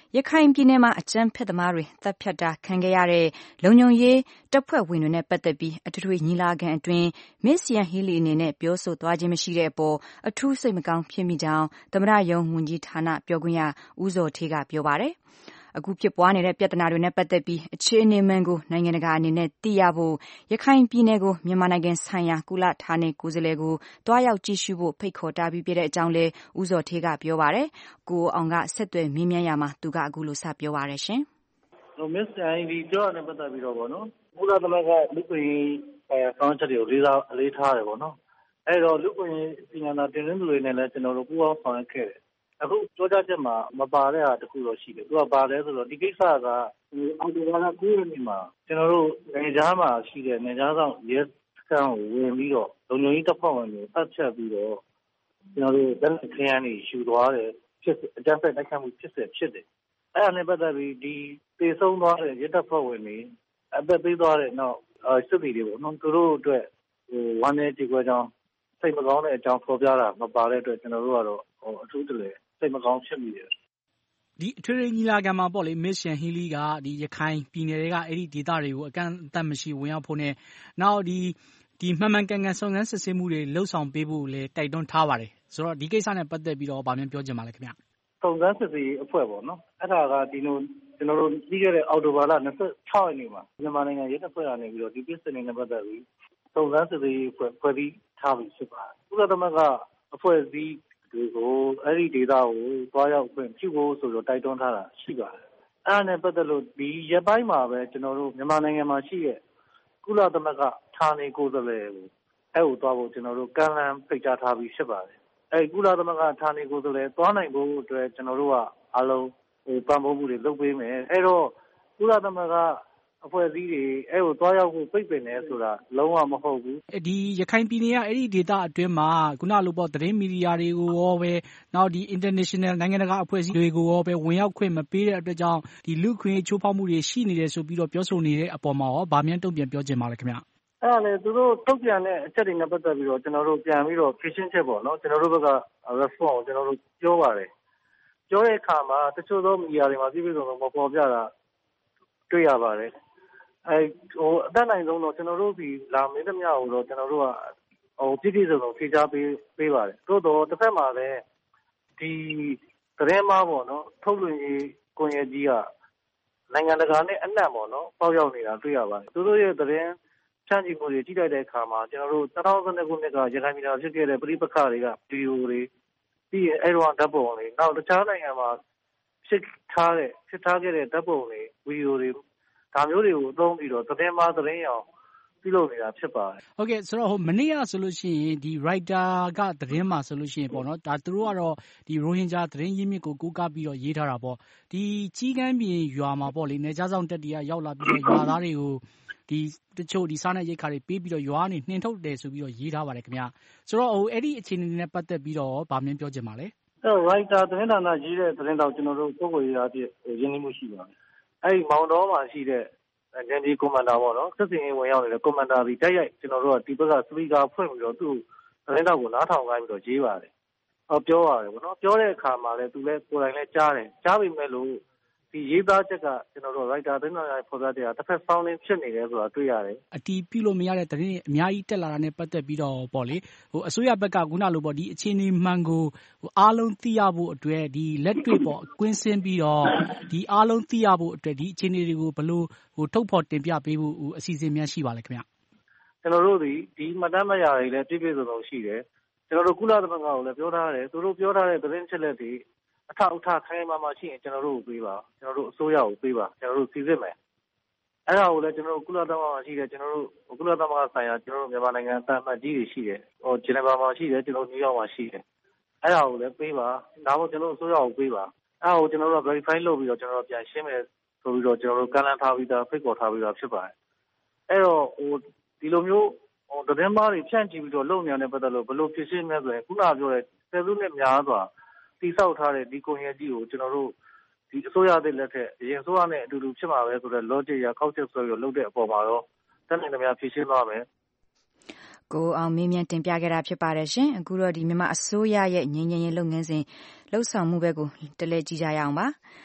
Speaker 2: ရခိုင်ပြည်နယ်မှာအကြမ်းဖက်သမားတွေတပ်ဖြတ်တာခံခဲ့ရတဲ့လုံခြုံရေးတပ်ဖွဲ့ဝင်တွေနဲ့ပတ်သက်ပြီးအထွေထွေညီလာခံအတွင်း Ms. Yanghee Lee အနေနဲ့ပြောဆိုသွားခြင်းမရှိတဲ့အပေါ်အထူးစိတ်မကောင်းဖြစ်မိကြောင်းသမ္မတရုံးဝန်ကြီးဌာနပြောခွင့်ရဦးဇော်ဌေးကပြောပါတယ်။ အခုဖြစ်ပွားနေတဲ့ပြဿနာတွေနဲ့ပတ်သက်ပြီးအခြေအနေမှန်ကိုနိုင်ငံတကာအနေနဲ့သိရဖို့ရခိုင်ပြည်နယ်ကိုမြန်မာနိုင်ငံဆိုင်ရာကုလဌာနေကိုယ်စားလှယ်ကိုတွားရောက်ကြည့်ရှုဖို့ဖိတ်ခေါ်ထားပြီးဖြစ်တဲ့အကြောင်းလည်းဦးဇော်ဌေးကပြောပါတယ်။ကိုအောင်ကဆက်သွယ်မေးမြန်းရာမှာသူကအခုလိုစပြောပါတယ်ရှင်
Speaker 10: ။ Ms. Yanghee Lee ပြောတာနဲ့ပတ်သက်ပြီးတော့ပေါ့နော်ကုလသမဂ္ဂလူ့အခွင့်အရေးဆောင်ချက်တွေကိုအလေးထားတယ်ပေါ့နော်။အဲ့တော့လူ့အခွင့်အရေးစီမံတာတင်သွင်းသူတွေနဲ့လည်းကျွန်တော်တို့ပူးပေါင်းဆောင်ရွက်ခဲ့တယ်။အခုပြောကြားချက်မှာမပါတဲ့ဟာတခုတော့ရှိတယ်။သူကပါလဲဆိုတော့ဒီကိစ္စကအော်တိုဘာလ9 ရက်နေ့မှာကျွန်တော်တို့နေကြားမှာရှိတဲ့နေကြားဆောင်ရဲစခန်းကိုဝင်ပြီးတော့လုံခြုံရေးတပ်ဖွဲ့ဝင်တွေပတ်ချက်ပြီးတော့ကျွန်တော်တို့လက်ခရမ်းတွေယူသွားတယ်ဖြစ်အကြမ်းဖက်တိုက်ခိုက်မှုဖြစ်တယ်။အဲ့ဒါနဲ့ပတ်သက်ပြီးဒီတေဆုံးသွားတဲ့ရဲတပ်ဖွဲ့ဝင်တွေအသက်ပေးသွားတဲ့နောက်စစ်သည်တွေပေါ့နော်သူတို့အတွက်ဝမ်းနည်းကြေကွဲကြောင်းစိတ်မကောင်းတဲ့အကြောင်းဖော်ပြတာမပါတဲ့အတွက်ကျွန်တော်တို့ကတော့အထူးတလဲစိတ်မကောင်းဖြစ်မိတယ်
Speaker 11: ဒီအထွေထွေညီလာခံမှာပေါ့လေ Ms. Yanghee Lee ကဒီရခိုင်ပြည်နယ်တွေကအဲ့ဒီဒေသတွေကိုအကန့်အသတ်မရှိဝင်ရောက်ဖို့နဲ့နောက်ဒီမှန်မှန်ကန်ကန်စုံစမ်းစစ်ဆေးမှုတွေလှုပ်ဆောင်ပေးဖို့လည်းတိုက်တွန်းထားပါတယ်ဆိုတော့ဒီကိစ္စနဲ့ပတ်သက်ပြီးတော့ဗာမြန်ပြောချင်ပါလဲခင်ဗျ
Speaker 10: စုံစမ်းစစ်ဆေးအဖွဲ့ပေါ့နော်အဲ့ဒါကဒီလိုကျွန်တော်တို့ပြီးခဲ့တဲ့အောက်တိုဘာလ26ရက်နေ့မှာမြန်မာနိုင်ငံရဲတပ်ဖွဲ့ကနေပြီးတော့ဒီပြစ်စင်နဲ့ပတ်သက်ပြီးစုံစမ်းစစ်ဆေးအဖွဲ့ဖွဲ့ပြီးထားပြီးဖြစ်ပါတယ်ကုလသမဂ္ဂအဖွဲ့အစည်းတွေကိုအဲ့ဒီဒေတာကိုတွားရောက်ခွင့်ပြုဖို့ဆိုတော့တိုက်တွန်းထားတာရှိပါတယ်။အဲ့ဒါနဲ့ပတ်သက်လို့ဒီရက်ပိုင်းမှာပဲကျွန်တော်တို့မြန်မာနိုင်ငံမှာရှိတဲ့ကုလသမဂ္ဂဌာနေကိုယ်စားလှယ်ကိုအဲ့ကိုတွားဖို့ကျွန်တော်တို့ကမ်းလှမ်းဖိတ်ကြားထားပြီးဖြစ်ပါတယ်။အဲ့ကုလသမဂ္ဂဌာနေကိုယ်စားလှယ်တွားနိုင်ဖို့အတွက်ကျွန်တော်တို့ကအလုံးပံ့ပိုးမှုတွေလုပ်ပေးမယ်။အဲ့တော့ကုလသမဂ္ဂအဖွဲ့အစည်းတွေအဲ့ကိုတွားရောက်ဖို့ဖိတ်ပင်နေဆိုတာလုံးဝမဟုတ်ဘူး
Speaker 11: ဒီရခိုင်ပြည်နယ်ကအဲ့ဒီဒေသအတွင်းမှာခုနလိုပေါ့သတင်းမီဒီယာတွေကိုရောပဲနောက်ဒီ international နိုင်ငံတကာအဖွဲ့အစည်းတွေကိုရောပဲဝင်ရောက်ခွင့်မပေးတဲ့အတွက်ကြောင့်ဒီလူ့ခွင့်ချိုးဖောက်မှုတွေရှိနေတယ်ဆိုပြီးတော့ပြောဆိုနေတဲ့အပေါ်မှာရောဗာမြန်တုံ့ပြန်ပြောချင်ပါလဲခင်ဗျ
Speaker 10: အဲ့ဒါလေသူတို့တုံ့ပြန်တဲ့အချက်တွေနဲ့ပတ်သက်ပြီးတော့ကျွန်တော်တို့ပြန်ပြီးတော့ဖြေရှင်းချက်ပေါ့နော်ကျွန်တော်တို့ဘက်က response ကိုကျွန်တော်တို့ပြောပါတယ်ပြောတဲ့အခါမှာတချို့သောမီဒီယာတွေမှာပြည့်ပြည့်စုံစုံမပေါ်ပြတာတွေ့ရပါတယ်အတတ်နိုင်ဆုံးတော့ကျွန်တော်တို့ဒီလာမေးသမျှကိုတော့ကျွန်တော်တို့ကပြည့်ပြည့်စုံစုံဖြေချပေးပါတယ်သို့တော့တစ်ဖက်မှာလည်းဒီသတင်းမှားပေါ့နော်ထုတ်လွှင့်ရေးကွန်ရက်ကြီးကနိုင်ငံတကာနဲ့အနှံ့ပေါ့နော်ပေါက်ရောက်နေတာတွေ့ရပါတယ်သူတို့ရဲ့သတင်းဖြန့်ချိမှုတွေကြီးလိုက်တဲ့အခါမှာကျွန်တော်တို့2019ခုနှစ်ကရခိုင်ပြည်နယ်ဖြစ်ခဲ့တဲ့ပြည်ပခါတွေကဗီဒီယိုတွေပြီးရင်အဲ့တော့ဓာတ်ပုံတွေနောက်တခြားနိုင်ငံမှာဖြစ်ထားခဲ့တဲ့ဓာတ်ပုံတွေဗီဒီယိုတွေဒါမျိုးတွေကိုအသုံးပြီးတော့သတင်းမှားသတင်းရောင်ပြုလုပ်နေတာဖြစ်ပါတယ်
Speaker 11: ဟုတ်ကဲ့ဆိုတော့မနေ့ကဆိုလို့ရှိရင်ဒီ writer ကသတင်းမှာဆိုလို့ရှိရင်ပေါ့နော်ဒါသူတို့ကတော့ဒီရိုဟင်ဂျာသတင်းရင်းမြစ်ကိုကိုးကားပြီးတော့ရေးထားတာပေါ့ဒီကြီးကမ်းပြင်ရွာမှာပေါ့လေနေကြားဆောင်တက်တီကရောက်လာပြီးတော့ရွာသားတွေကိုဒီတချို့ဒီစားနပ်ရိက္ခာတွေပေးပြီးတော့ရွာကနေနှင်ထုတ်တယ်ဆိုပြီးတော့ရေးထားပါတယ်ခင်ဗျဆိုတော့အဲ့ဒီအခြေအနေတွေနဲ့ပတ်သက်ပြီးတော့ဗာမင်းပြောချင်ပါလေ
Speaker 10: အဲ့ writer သတင်းဌာနရေးတဲ့သတင်းတော့ကျွန်တော်တို့ပုဂ္ဂိုလ်ရေးအဖြစ်ရင်းနှီးမှုရှိပါတယ်အဲ့ဒီမောင်တော်မှာရှိတဲ့ဂျန်ဒီကွန်မန်ဒါပေါ့နော်စစ်စင်ရေးဝင်ရောက်နေတဲ့ကွန်မန်ဒါဒီတိုက်ရိုက်ကျွန်တော်တို့ကဒီဘက်ကစပီကာဖွင့်ပြီးတော့သူ့သတင်းတောက်ကိုနားထောင်ခိုင်းပြီးတော့ရေးပါတယ်ပြောရတယ်ပေါ့နော်ပြောတဲ့အခါမှာလည်းသူလည်းကိုယ်တိုင်လည်းကြားပေမဲ့လို့ဒီရေးသားချက်ကကျွန်တော်တို့ writer သတင်းတော်ရဲ့ဖော်ပြတဲ့တစ်ဖက်ဆောင်းလင်းဖြစ်နေတယ်ဆိုတာတွေ့ရတယ်
Speaker 11: အတီးပြုလို့မရတဲ့သတင်းတွေအများကြီးတက်လာတာနဲ့ပတ်သက်ပြီးတော့ပေါ့လေအစိုးရဘက်ကခုနလိုပေါ့ဒီအခြေအနေမှန်ကိုအားလုံးသိရဖို့အတွက်ဒီလက်တွေ့ပေါ့ကွင်းဆင်းပြီးတော့ဒီအားလုံးသိရဖို့အတွက်ဒီအခြေအနေတွေကိုဘယ်လိုထုတ်ဖော်တင်ပြပေးဖို့အစီအစဉ်များရှိပါလဲခင်ဗျ
Speaker 10: ကျွန်တော်တို့ဒီမှတ်တမ်းမရတွေလည်းပြည့်ပြည့်စုံစုံရှိတယ်ကျွန်တော်တို့ကုလသမဂ္ဂကိုလည်းပြောထားတယ်သူတို့ပြောထားတဲ့သတင်းချက်လက်တွေအထောက်အထားခိုင်မာမှရှိရင်ကျွန်တော်တို့ကိုပေးပါကျွန်တော်တို့အစိုးရကိုပေးပါကျွန်တော်တို့စီစစ်မယ်အဲ့ဒါကိုလည်းကျွန်တော်တို့ကုလသမဂ္ဂမှာရှိတယ်ကျွန်တော်တို့ကုလသမဂ္ဂဆိုင်ရာကျွန်တော်တို့မြန်မာနိုင်ငံအသံအမတ်ကြီးတွေရှိတယ်ဂျီနီဗာမှာရှိတယ်ကျွန်တော်တို့နယူးယောက်မှာရှိတယ်အဲ့ဒါကိုလည်းပေးပါဒါမှမဟုတ်ကျွန်တော်တို့အစိုးရကိုပေးပါအဲ့ဒါကိုကျွန်တော်တို့ verify လုပ်ပြီးတော့ကျွန်တော်တို့ပြန်ရှင်းမယ်ဆိုပြီးတော့ကျွန်တော်တို့ကမ်းလှမ်းထားပြီးသားဖိတ်ခေါ်ထားပြီးသားဖြစ်ပါတယ်အဲ့တော့ဒီလိုမျိုးသတင်းမှားတွေဖြန့်ချိပြီးတော့လုပ်နေရတဲ့ပတ်သက်လို့ဘယ်လိုဖြစ်ရှင်းမလဲဆိုရင်ခုနပြောတဲ့ဆယ်စုနှစ်များစွာတိဆောက်ထားတဲ့ဒီကွန်ရက်ကြီးကိုကျွန်တော်တို့ဒီအစိုးရသစ်လက်ထက်အရင်အစိုးရနဲ့အတူတူဖြစ်မှာပဲဆိုတော့ logic ရကောက်ချက်ဆွဲပြီးလုပ်တဲ့အပေါ်မှာတော့တန်းနိုင်သမျှဖြည့်ရှင်းသွားမယ်
Speaker 2: ကိုအောင်မင်းမြန်တင်ပြခဲ့တာဖြစ်ပါတယ်ရှင်အခုတော့ဒီမြန်မာအစိုးရရဲ့ငြိမ်းချမ်းရေးလုပ်ငန်းစဉ်လှုပ်ဆောင်မှုဘက်ကိုတလဲကြည့်ကြရအောင်ပါ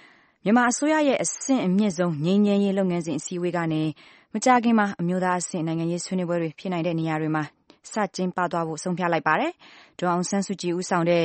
Speaker 2: မြန်မာအစိုးရရဲ့အဆင့်အမြင့်ဆုံးငြိမ်းချမ်းရေးလုပ်ငန်းစဉ်အစည်းအဝေးကနေမကြာခင်မှာအမျိုးသားအဆင့်နိုင်ငံရေးဆွေးနွေးပွဲတွေဖြစ်နိုင်တဲ့နေရာတွေမှာစကျင်းပသွားဖို့ဆုံးဖြတ်လိုက်ပါတယ်။ဒေါ်အောင်ဆန်းစုကြည်ဦးဆောင်တဲ့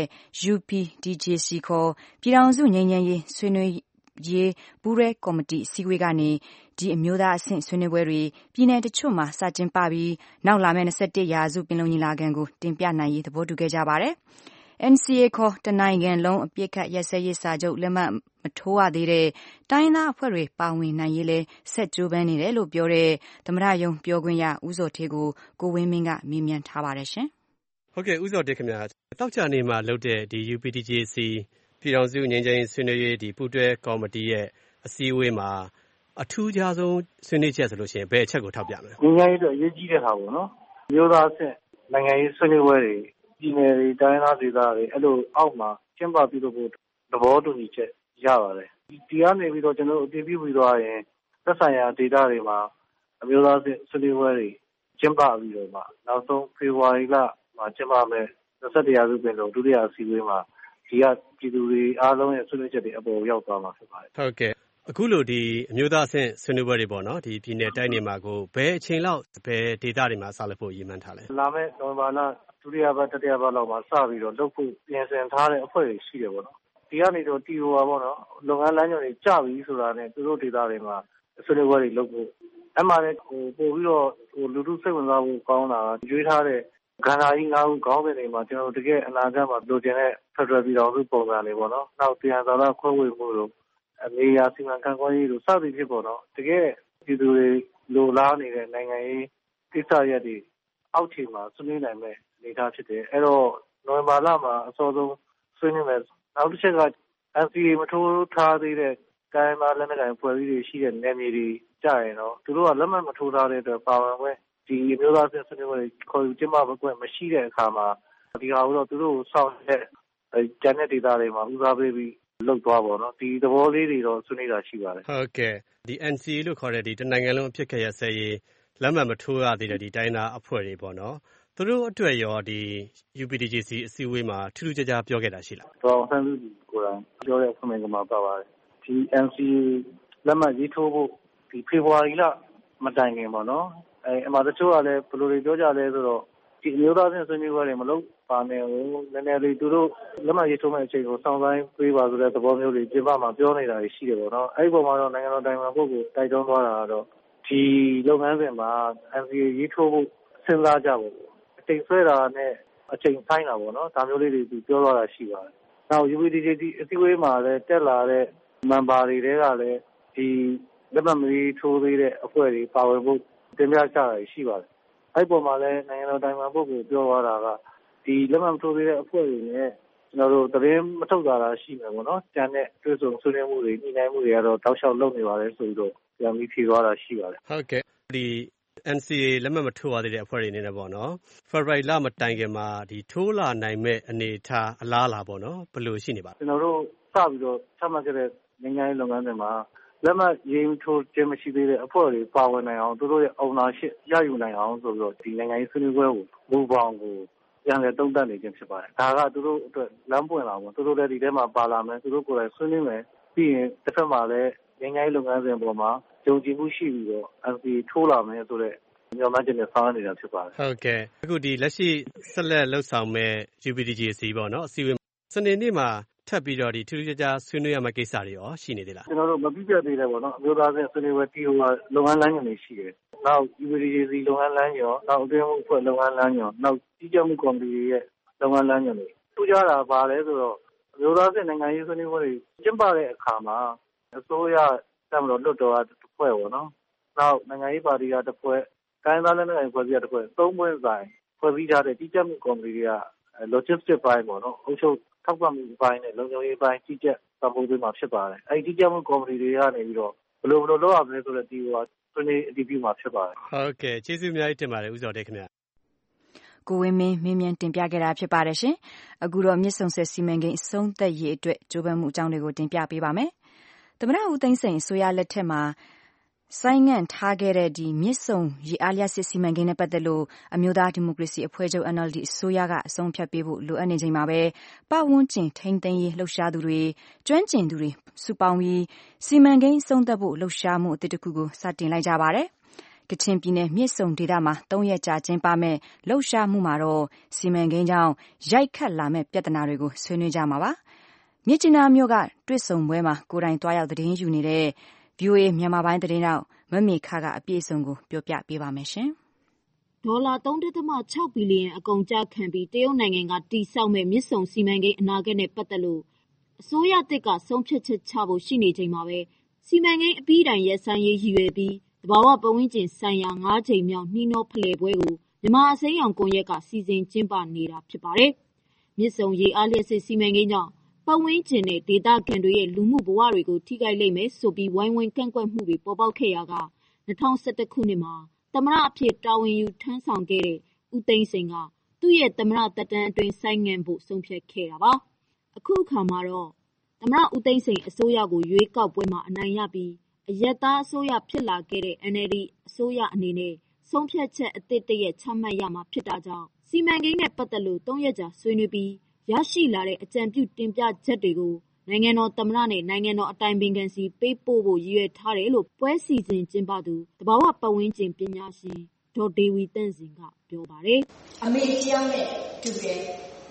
Speaker 2: UPDJC ခေါ်ပြည်ထောင်စုငြိမ်းချမ်းရေးဆွေးနွေးရေးပူးတွဲကော်မတီအစည်းအဝေးကနေဒီအမျိုးသားအဆင့်ဆွေးနွေးပွဲတွေပြည်내တချို့မှာစကျင်းပပြီးနောက်လာမယ့်21ရာစုပင်လုံညီလာခံကိုတင်ပြနိုင်ရေးသဘောတူခဲ့ကြပါတယ်။ NCA ခေါ်တနိုင်ငံလုံးအပစ်အခတ်ရပ်စဲရေးစာချုပ်လက်မှတ်မထိုးရသေးတဲ့တိုင်းသားအဖွဲ့တွေပါဝင်နိုင်ရေးလဲဆက်ကြိုးပမ်းနေတယ်လို့ပြောတဲ့သမ္မတရုံးပြောခွင့်ရဦးဇော်ဌေးကိုကိုဝင်းမင်းကမေးမြန်းထားပါတယ်ရှင်
Speaker 12: ။ဟုတ်ကဲ့ဦးဇော်ဌေးခင်ဗျာတောက်ကြနေမှာလုပ်တဲ့ဒီ UPDJC ပြည်ထောင်စုငြိမ်းချမ်းရေးဆွေးနွေးရေးဒီပူးတွဲကော်မတီရဲ့အစည်းအဝေးမှာအထူးခြားဆုံးဆွေးနွေးချက်ဆိုလို့ရှိရင်ဘယ်အချက်ကိုထောက်ပြမလဲ
Speaker 10: ။ငြိမ်းချမ်းရေးတော့အရေးကြီးတဲ့ဟာပေါ့နော်။မျိုးသားအဆင့်နိုင်ငံရေးဆွေးနွေးပွဲတွေပြည်နယ်တွေတိုင်းသားဒေသတွေအဲ့လိုအောက်မှာကျင်းပပြုလုပ်ဖို့သဘောတူညီချက်ရပါတယ်။ဒီကနေပြီးတော့ကျွန်တော်တို့အတည်ပြုပြီးသွားရင်သက်ဆိုင်ရာဒေသတွေမှာအမျိုးသားအဆင့်ဆွေးနွေးပွဲတွေကျင်းပပြီးတော့မှနောက်ဆုံးဖေဖော်ဝါရီလမှာကျင်းပမယ်21ရာစုပင်လုံဒုတိယအစည်းအဝေးမှာဒီကပြည်သူတွေအားလုံးရဲ့ဆွေးနွေးချက်တွေအပေါ်ရောက်သွားမှာဖြစ်ပါတယ်
Speaker 12: ဟုတ်ကဲ့အခုလိုဒီအမျိုးသားအဆင့်ဆွေးနွေးပွဲတွေပေါ့နော်ဒီပြည်နယ်တိုင်းတွေမှာကိုဘယ်အချိန်လောက်ဘယ်ဒေသတွေမှာစလုပ်ဖို့ရည်မှန်းထားလဲ
Speaker 10: လာမယ့်နိုဝင်ဘာလဒုတိယပတ်တတိယပတ်လောက်မှာစပြီးတော့လုပ်ဖို့ပြင်ဆင်ထားတဲ့အဖွဲ့တွေရှိတယ်ပေါ့နော်ဒီကနေတော့တီဟိုပါပေါ့နော်လုပ်ငန်းလမ်းညွှန်တွေကြပြီဆိုတာနဲ့သူတို့ဒေသတွေမှာဆွေးနွေးပွဲတွေလုပ်ဖို့အဲ့မှာလည်းပို့ပြီးတော့လူထုစိတ်ဝင်စားဖို့ကောင်းတာရွေးထားတဲ့ကဏ္ဍကြီး၅ခုခေါင်းစဉ်တွေမှာကျွန်တော်တို့တကယ်အနာဂတ်မှာလိုချင်တဲ့ဖက်ဒရယ်ပြည်ထောင်စုပုံစံတွေပေါ့နော်နောက်တရားသာခွဲဝေမှုတို့နေရာစီမံခန့်ခွဲရေးတို့စသည်ဖြင့်ပေါ့နော်တကယ်ပြည်သူတွေလိုလားနေတဲ့နိုင်ငံရေးကိစ္စရပ်တွေအောက်ခြေမှာဆွေးနွေးနိုင်မဲ့အနေအထားဖြစ်တယ်အဲ့တော့နိုဝင်ဘာလမှာအစောဆုံးဆွေးနွေးမယ်နောက်တစ်ချက်က NCA မထိုးထားသေးတဲ့တိုင်းသားလက်နက်ကိုင်ဖွဲ့စည်းတွေရှိတဲ့နယ်မြေတွေကြရင်တော့သူတို့ကလက်မှတ်မထိုးထားတဲ့အတွက်ပါဝင်ခွင့်ဒီအမျိုးသားအဆင့်ဆွေးနွေးပွဲခေါ်ယူကျင်းပခွင့်မရှိတဲ့အခါမှာဒီဟာကိုတော့သူတို့ဆောင်တဲ့ကျန်တဲ့ဒေသတွေမှာဦးစားပေးပြီးလုပ်သွားပါတော့ဒီသဘောလေးတွေတော့ဆွေးနွေးတာရှိပါတယ်
Speaker 12: ဟုတ်ကဲ့ဒီ NCA လို့ခေါ်တဲ့ဒီတနိုင်ငံလုံးအဖြစ်ခရဆဲရေးလက်မှတ်မထိုးရသေးတဲ့ဒီတိုင်းသားအဖွဲ့တွေပေါ့နော်သူတို့အတွက်ရောဒီ UPDJC အစည်းအဝေးမှာထူးထူးခြားခြားပြောခဲ့တာရှိလား
Speaker 10: ဒေါ်အောင်ဆန်းစုကြည်ကိုယ်တိုင်ပြောတဲ့ဖွင့်မိန့်ခွန်းမှာပါပါတယ်ဒီ NCA လက်မှတ်ရေးထိုးဖို့ဒီဖေဖော်ဝါရီလမတိုင်ခင်ပေါ့နော်အမှတချို့ကလည်းဘယ်လိုတွေပြောကြလဲဆိုတော့ဒီအမျိုးသားအဆင့်ဆွေးနွေးပွဲတွေမလုပ်ပါနဲ့ဟိုနည်းနည်းလေးသူတို့လက်မှတ်ရေးထိုးမဲ့အချိန်ကိုစောင့်ဆိုင်ပေးပါဆိုတဲ့သဘောမျိုးတွေပြင်ပမှာပြောနေတာရှိတယ်ပေါ့နော်အဲ့ဒီပုံမှာတော့နိုင်ငံတော်တိုင်ပင်ပုဂ္ဂိုလ်တိုက်တွန်းသွားတာကတော့ဒီလုပ်ငန်းစဉ်မှာ NCA ရေးထိုးဖို့စဉ်းစားကြဖို့အချိန်ဆွဲတာနဲ့အချိန်ဆိုင်တာပေါ့နော်ဒါမျိုးလေးတွေသူပြောသွားတာရှိပါတယ်နောက် UPDJC အစည်းအဝေးမှာလည်းတက်လာတဲ့မန်ပါတွေကလည်းဒီလက်မှတ်မရေးထိုးသေးတဲ့အဖွဲ့တွေပါဝင်ဖို့တင်ပြကြတာရှိပါတယ်အဲ့ပေါ်မှာလည်းနိုင်ငံတော်တိုင်ပင်ပုဂ္ဂိုလ်ပြောသွားတာကဒီလက်မှတ်မထိုးသေးတဲ့အဖွဲ့တွေနဲ့ကျွန်တော်တို့သတင်းမထုတ်တာရှိမယ်ပေါ့နော်ကျန်တဲ့တွေ့ဆုံဆွေးနွေးမှုတွေညှိနှိုင်းမှုတွေကတော့တောက်လျှောက်လုပ်နေပါတယ်ဆိုပြီးတော့ပြန်ပြီးဖြေသွားတာရှိပါတယ်
Speaker 12: ဟုတ်ကဲ့ဒီ NCA လက်မှတ်မထိုးရသေးတဲ့အဖွဲ့တွေအနေနဲ့ပေါ့နော်ဖေဖော်ဝါရီလမတိုင်ခင်မှာဒီထိုးလာနိုင်မဲ့အနေအထားအလားလာပေါ့နော်ဘယ်လိုရှိနေပါလဲ
Speaker 10: ကျွန်တော်တို့စပြီးတော့ချမှတ်ခဲ့တဲ့နိုင်ငံရေးလုပ်ငန်းတွေမှာလက်မှတ်ရေးထိုးခြင်းမရှိသေးတဲ့အဖွဲ့တွေပါဝင်နိုင်အောင်သူတို့ရဲ့ ownership ရယူနိုင်အောင်ဆိုပြီးတော့ဒီနိုင်ငံရေးဆွေးနွေးပွဲကိုမူပေါင်းကိုပြန်လည်သုံးသပ်နေခြင်းဖြစ်ပါတယ်ဒါကသူတို့အတွက်လမ်းပွင့်လာပေါ့သူတို့လည်းဒီထဲမှာပါလာမယ်သူတို့ကိုယ်တိုင်ဆွေးနွေးမယ်ပြီးရင်တစ်ဖက်မှာလည်းနိုင်ငံရေးလုပ်ငန်းစဉ်ပေါ်မှာယုံကြည်မှုရှိပြီးတော့ NCA ထိုးလာမယ်ဆိုတဲ့ညွှန်မှန်းချက်နဲ့ဆောင်ရွက်နေတာဖြစ်ပါတယ်
Speaker 12: ဟုတ်ကဲ့အခုဒီလက်ရှိဆက်လက်လှုပ်ဆောင်မဲ့ UPDJC ပေါ့နော်အစည်းအဝေးစနေနေ့မှာထပ်ပြီးတော့ဒီထူးထူးခြားခြားဆွေးနွေးရမယ့်ကိစ္စတွေရောရှိနေသေးလား
Speaker 10: ကျွန်တော်တို့မပြည့်ပြတ်သေးတယ်ပေါ့နော်အမျိုးသားအဆင့်ဆွေးနွေးပွဲတီဟိုကလုပ်ငန်းလမ်းညွှန်တွေရှိတယ်နောက် UPDJC လုပ်ငန်းလမ်းညွှန်နောက်အတွင်းမှုအဖွဲ့လုပ်ငန်းလမ်းညွှန်နောက်ကြီးကြပ်မှုကော်မတီရဲ့လုပ်ငန်းလမ်းညွှန်တွေထူးခြားတာပါလဲဆိုတော့အမျိုးသားအဆင့်နိုင်ငံရေးဆွေးနွေးပွဲတွေကျင်းပတဲ့အခါမှာအစိုးရတက်မလို့လွတ်တော်ကတစ်ဖွဲ့ပေါ့နော်နောက်နိုင်ငံရေးပါတီကတစ်ဖွဲ့တိုင်းသားလက်နက်ကိုင်ဖွဲ့စည်းတဲ့ဖွဲ့သုံးပွင့်ဆိုင်ဖွဲ့စည်းထားတဲ့ကြီးကြပ်မှုကော်မတီတွေက logistic ပိုင်းပေါ့နော်အုပ်ချုပ်ထောက်ပံ့မှုပိုင်းနဲ့လုံခြုံရေးပိုင်းကြီးကြပ်ပံ့ပိုးပေးမှာဖြစ်ပါတယ်အဲဒီကြီးကြပ်မှုကော်မတီတွေကနေပြီးတော့ဘယ်လိုလုပ်ရမလဲဆိုတဲ့ဒီဟိုဆွေးနွေးအတည်ပြုမှာဖြစ်ပါတယ်
Speaker 12: ဟုတ်ကဲ့ကျေးဇူးအများကြီးတင်ပါတယ်ဦးဇော်တေးခင်ဗျ
Speaker 2: ကိုဝင်းမင်းမေးမြန်းတင်ပြခဲ့တာဖြစ်ပါတယ်ရှင်အခုတော့မြစ်ဆုံဆည်စီမံကိန်းအဆုံးသတ်ရေးအတွက်ကြိုးပမ်းမှုအကြောင်းတွေကိုတင်ပြပေးပါမယ်သမ္မတဦးသိန်းစိန်အစိုးရလက်ထက်မှာဆိုင်းငံ့ထားခဲ့တဲ့မြစ်ဆုံရေအားလျှပ်စစ်စီမံကိန်းနဲ့ပတ်သက်လို့အမျိုးသားဒီမိုကရေစီအဖွဲ့ချုပ် NLD အစိုးရကအဆုံးဖြတ်ပေးဖို့လိုအပ်နေချိန်မှာပဲပတ်ဝန်းကျင်ထိန်းသိမ်းရေးလှုပ်ရှားသူတွေကျွမ်းကျင်သူတွေစုပေါင်းပြီးစီမံကိန်းဆုံးသက်ဖို့လှုပ်ရှားမှုအသစ်တစ်ခုကိုစတင်လိုက်ကြပါတယ်။ကချင်ပြည်နယ်မြစ်ဆုံဒေသမှာ3ရက်ကြာကျင်းပမဲ့လှုပ်ရှားမှုမှာတော့စီမံကိန်းကြောင့်ရိုက်ခတ်လာမဲ့ပြဿနာတွေကိုဆွေးနွေးကြမှာပါ။မြစ်ကြီးနားမြို့ကတွေ့ဆုံပွဲမှာကိုယ်တိုင်သွားရောက်သတင်းယူနေတဲ့ VOA မြန်မာပိုင်းသတင်းတောက်မမေခကအပြည့်အစုံကိုပြောပြပေးပါမယ်ရှင်
Speaker 13: ။ဒေါ်လာ 3.6 ဘီလီယံအကုန်အကျခံပြီးတရုတ်နိုင်ငံကတည်ဆောက်မဲ့မြစ်ဆုံစီမံကိန်းအနာဂတ်နဲ့ပတ်သက်လို့အစိုးရသစ်ကဆုံးဖြတ်ချက်ချဖို့ရှိနေချိန်မှာပဲစီမံကိန်းအပြီးတိုင်ရပ်ဆိုင်းရေးရည်ရွယ်ပြီးသဘာဝပတ်ဝန်းကျင်ဆိုင်ရာ9ကြိမ်မြောက်နှီးနှောဖလှယ်ပွဲကိုမြန်မာအစိမ်းရောင်ကွန်ရက်ကစီစဉ်ကျင်းပနေတာဖြစ်ပါတယ်။မြစ်ဆုံရေအားလျှပ်စစ်စီမံကိန်းကြောင့်ပတ်ဝန်းကျင်နဲ့ဒေသခံတွေရဲ့လူမှုဘဝတွေကိုထိခိုက်လိမ့်မယ်ဆိုပြီးဝိုင်းဝန်းကန့်ကွက်မှုတွေပေါ်ပေါက်ခဲ့ရာက2011ခုနှစ်မှာသမ္မတအဖြစ်တာဝန်ယူထမ်းဆောင်ခဲ့တဲ့ဦးသိန်းစိန်ကသူ့ရဲ့သမ္မတသက်တမ်းအတွင်းဆိုင်းငံ့ဖို့ဆုံးဖြတ်ခဲ့တာပါ။အခုအခါမှာတော့သမ္မတဦးသိန်းစိန်အစိုးရကိုရွေးကောက်ပွဲမှာအနိုင်ရပြီးအရပ်သားအစိုးရဖြစ်လာခဲ့တဲ့ NLD အစိုးရအနေနဲ့ဆုံးဖြတ်ချက်အသစ်တရက်ချမှတ်ရမှာဖြစ်တာကြောင့်စီမံကိန်းနဲ့ပတ်သက်လို့3ရက်ကြာဆွေးနွေးပြီးရရှိလာတဲ့အကြံပြုတင်ပြချက်တွေကိုနိုင်ငံတော်သမ္မတနဲ့နိုင်ငံတော်အတိုင်ပင်ခံစီပေးပို့ဖို့ရည်ရွယ်ထားတယ်လို့ပွဲစီစဉ်ကျင်းပသူသဘာဝပတ်ဝန်းကျင်ပညာရှင်ဒေါ်ဒေဝီတန့်စင်ကပြောပါတယ်
Speaker 14: ။အမေတယောက်နဲ့တူတဲ့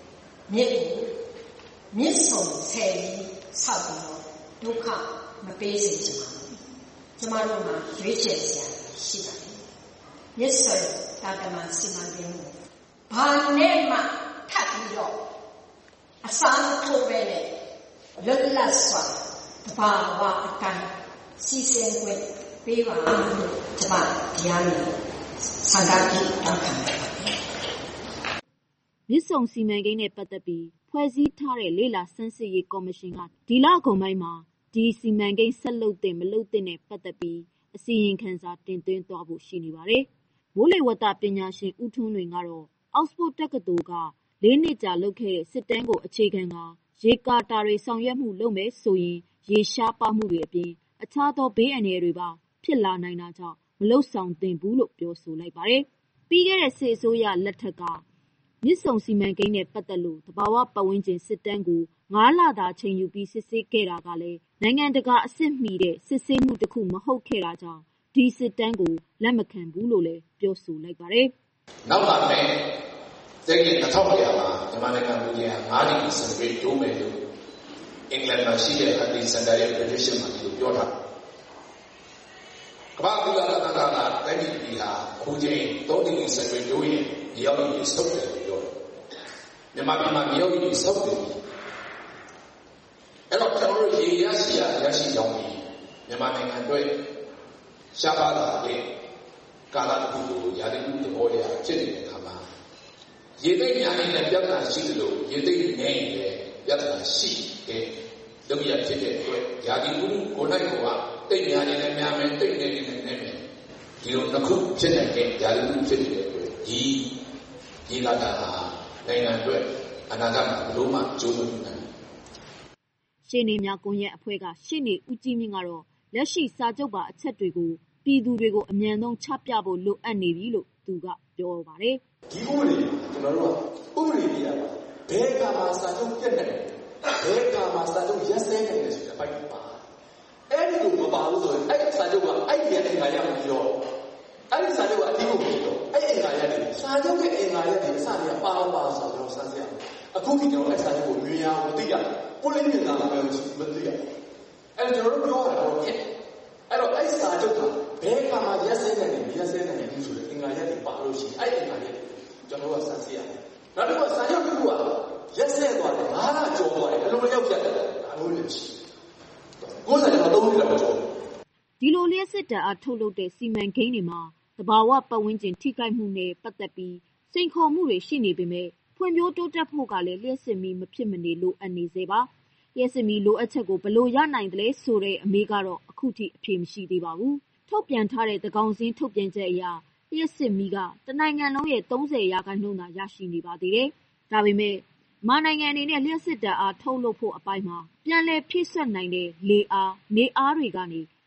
Speaker 14: မြစ်ဆုံဆယ်ကြီးဆောက်ပြီးတော့ဒုက္ခမပေးစေချင်ပါဘူး။ကျမတို့မှာရွေးချယ်စရာရှိပါတယ်။မြစ်ဆုံတာတမန်စီမံကိန်းကိုဘာနဲ့မှထပ်ပြီးတော့အစားထိုးပဲနဲ့လွတ်လပ်စွာတဘာဝအတိုင်းစီစဉ်ခွင့်ပေးပါလို့ကျမတရားနဲ့ဆန္ဒပြုတောင်းခံပါတယ်
Speaker 13: ။မြစ်ဆုံစီမံကိန်းနဲ့ပတ်သက်ပြီးဖွဲ့စည်းထားတဲ့လေ့လာဆန်းစစ်ရေးကော်မရှင်ကဒီလကုန်ပိုင်းမှာဒီစီမံကိန်းဆက်လုပ်တဲ့မလုပ်တဲ့နဲ့ပတ်သက်ပြီးအစီရင်ခံစာတင်သွင်းသွားဖို့ရှိနေပါတယ်။မိုးလေဝသပညာရှင်ဦးထွန်းလွင်ကတော့အောက်စဖို့တက္ကသိုလ်က4နှစ်ကြာလုပ်ခဲ့တဲ့စစ်တမ်းကိုအခြေခံကရေကာတာတွေဆောင်ရွက်မှုလုပ်မယ်ဆိုရင်ရေရှားပါမှုတွေအပြင်အခြားသောဘေးအန္တရာယ်တွေပါဖြစ်လာနိုင်တာကြောင့်မလုပ်ဆောင်သင့်ဘူးလို့ပြောဆိုလိုက်ပါတယ်။ပြီးခဲ့တဲ့စစ်အစိုးရလက်ထက်ကမြစ်ဆုံစီမံကိန်းနဲ့ပတ်သက်လို့သဘာဝပတ်ဝန်းကျင်စစ်တမ်းကို9လသာချိန်ယူပြီးစစ်ဆေးခဲ့တာကလည်းနိုင်ငံတကာအဆင့်မီတဲ့စစ်ဆေးမှုတစ်ခုမဟုတ်ခဲ့တာကြောင့်ဒီစစ်တမ်းကိုလက်မခံဘူးလို့လည်းပြောဆိုလိုက်ပါတယ်
Speaker 15: ။နောက်လာမယ့်သိရင်2000မှာမြန်မာနိုင်ငံလူကြီး9ဒီစံပေတိုးမယ်လို့အင်္ဂလန်မှာရှိတဲ့အသီးစင်တာရဲ့ prediction မှာဒီလိုပြောထားတယ်။ကမ္ဘာ့ကုလသမဂ္ဂကတိုင်းပြည်ဟာခုချိန်3ဒီစံပေတိုးရင်မြေအောက်ရေစုပ်တယ်လို့ပြောတယ်။မြန်မာပြည်မှာမြေအောက်ရေစုပ်တယ်။အဲ့တော့ကျွန်တော်တို့ရေရရှိကြောင်းပြီးမြန်မာနိုင်ငံအတွက်ရှားပါလာတဲ့ကာလတစ်ခုကိုရာသီဥတုသဘောအရဖြစ်နေတဲ့အခါမှာရေသိမ်းများနေတဲ့ပြဿနာရှိတယ်လို့ရေသိမ်းနေတဲ့ပြဿနာရှိတဲ့လုပ်ရဖြစ်တဲ့အတွက်ရာသီဥတုကိုယ်၌ကတိတ်များနေတယ်များမယ်တိတ်နေတယ်နဲ့မယ်ဒီလိုတစ်ခုဖြစ်နေတဲ့ရာသီဥတုဖြစ်နေတဲ့အတွက်ဒီရေကာတာဟာနိုင်ငံအတွက်အနာဂတ်မှာဘယ်လိုမှကြိုးမနိုင်ဘူး
Speaker 13: ရှင်းနေများကွန်ရက်အဖွဲ့ကရှင်းနေဦးကြီးမြင့်ကတော့လက်ရှိစာချုပ်ပါအချက်တွေကိုပြည်သူတွေကိုအမြန်ဆုံးချပြဖို့လိုအပ်နေပြီလို့သူကပြောပါတယ်
Speaker 15: ။ဒီဥပဒေကျွန်တော်တို့ကဥပဒေကြီးရပါဘယ်ကမှစာချုပ်ပြတ်နေတယ်ဘယ်ကမှစာချုပ်ရက်စဲနေတယ်ဆိုတဲ့အပိုင်းပါအဲ့ဒီလိုမပါဘူးဆိုရင်အဲ့စာချုပ်ကအဲ့ဒီအင်္ဂါရမပြီးတော့အဲ့ဒီစာချုပ်ကအတိအကျပြီးတော့အဲ့အင်္ဂါရတယ်စာချုပ်ရဲ့အင်္ဂါရတွေအစတွေကပါဆိုတော့စမ်းစစ်ရအခုဒီကျွန်တော်အဲ့စာချုပ်ကိုမြင်ရအောင်သိရတယ်ကိုလေးနေတာလည်းမသိရအဲ့ကျွန်တော်တို့ပြောရတာတော့ဖြစ်အဲ့တော့အဲ့စာချုပ်ကဘယ်ကမှရက်စဲနေတယ်ရက်စဲနေတယ်ဆိုတဲ့အင်္ဂါရတွေပါလို့ရှိရင်အဲ့အင်္ဂါရကျွန်တော်ကစမ်းစစ်ရတယ်နောက်တစ်ခုစာချုပ်တစ်ခုကရက်စဲသွားတယ်ငါးကကြော်သွားတယ်ဘယ်လိုရောက်ပြတ်တယ်အလို့လည်းရှိကိုယ်စားကတော့3နှစ်လောက်ကြော်
Speaker 13: ဒီလိုလျှက်စစ်တပ်အားထုတ်လုပ်တဲ့စီမံကိန်းတွေမှာသဘာဝပတ်ဝန်းကျင်ထိခိုက်မှုနဲ့ပတ်သက်ပြီးစိန်ခေါ်မှုတွေရှိနေပေမဲ့ဖွံ့ဖြိုးတိုးတက်ဖို့ကလည်းလျှက်စစ်မီမဖြစ်မနေလိုအပ်နေစေပါလျှက်စစ်မီလိုအပ်ချက်ကိုဘယ်လိုရနိုင်သလဲဆိုတဲ့အမေးကတော့အခုထိအဖြေမရှိသေးပါဘူးထုတ်ပြန်ထားတဲ့သန်းခေါင်စာရင်းထုတ်ပြန်ချက်အရလျှက်စစ်မီကတနိုင်ငံလုံးရဲ့30%သာရရှိနေပါသေးတယ်ဒါပေမဲ့မြန်မာနိုင်ငံအနေနဲ့လျှက်စစ်တပ်အားထုတ်လုပ်ဖို့အပိုင်းမှာပြန်လည်ဖြည့်ဆွတ်နိုင်တဲ့လေအားနေအားတွေကနေ